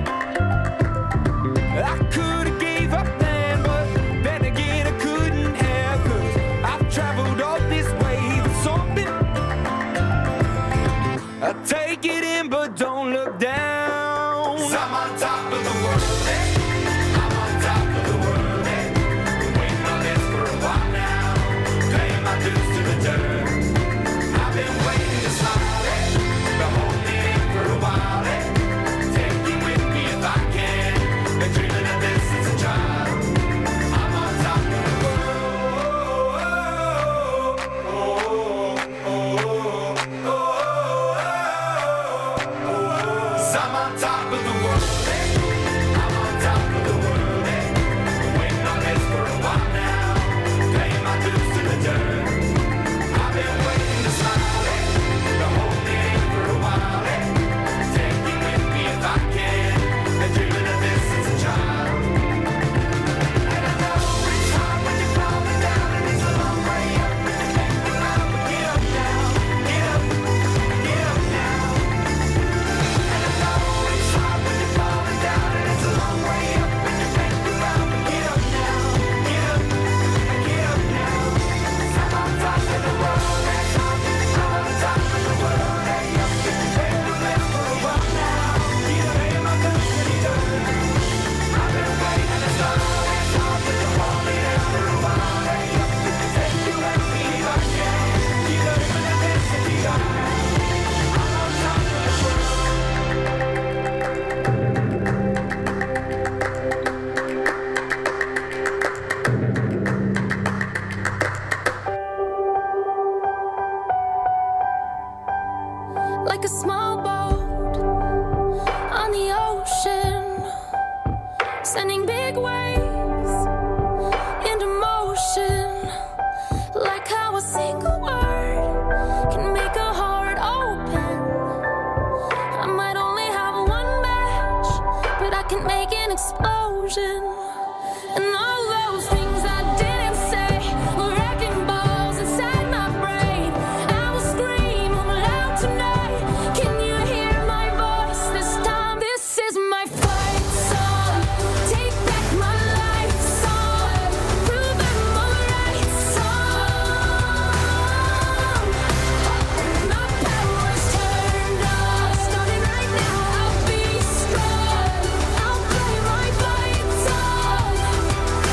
I could have gave up then, but then again I couldn't have, 'cause I've traveled all this way for something. I take it in, but don't look down. 'Cause I'm on top of the world, eh? I'm on top of the world, eh? Been waiting on this for a while now. Paying my dues to the dirt. I've been waiting to smile, eh? Been holding in for a while, eh? Take you with me if I can. Been dreaming of this since a child. I'm on top of the world. I'm on top of the world, eh? I'm on top of the world, eh? Waiting on this for a while now. Paying my dues to the dirt. I've been waiting to smile, eh? Been holding in for a while, eh? Take you with me if I can. Been dreaming of this since a child. And I know it's hard when you're falling down, and it's a long way up. And you can't get out, but get up now. Get up, get up now. And I know it's hard when you're falling down, and it's a long way up. And you can't get out, but get up now. Get up, get up now. 'Cause I'm on top of the world, eh? I'm on top of the world, eh? Been waiting for this for a while now. Get up, paying my dues to the dirt. I've been waiting to start. It's hard when you're falling down for a while, eh? Take you with me if I can. Get up, and this is the art. I'm on top of the world. Like a small boat on the ocean, sending big waves into motion. Like how a single word can make a heart open. I might only have one match, but I can make an explosion. And all those things I didn't say were wrecking balls inside my brain. I will scream loud tonight. Can you hear my voice this time? This is my fight song. Take back my life song. Prove I'm alright song. My power's turned on. Starting right now, I'll be strong. I'll play my fight song.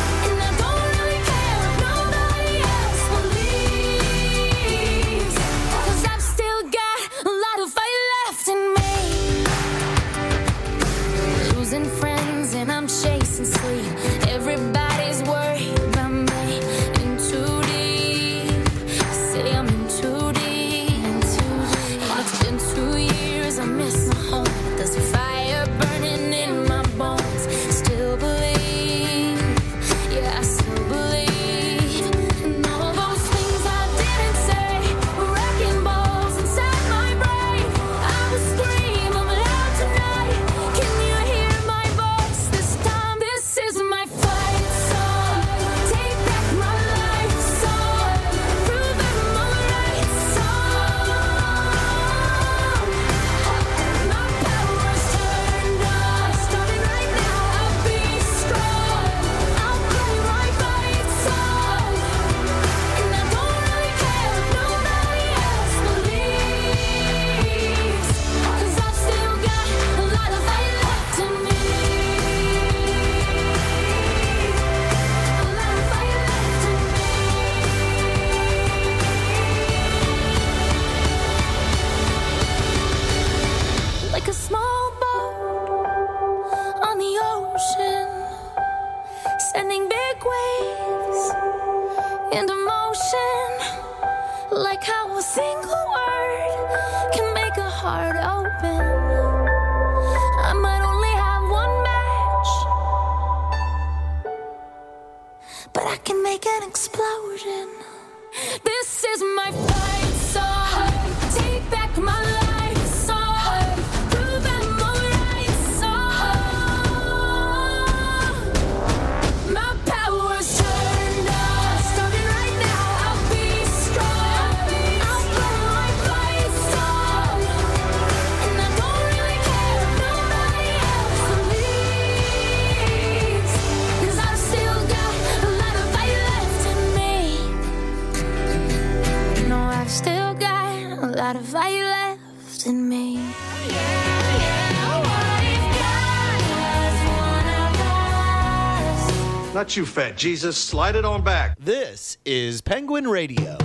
Not you, fat Jesus. Slide it on back. This is Penguin Radio.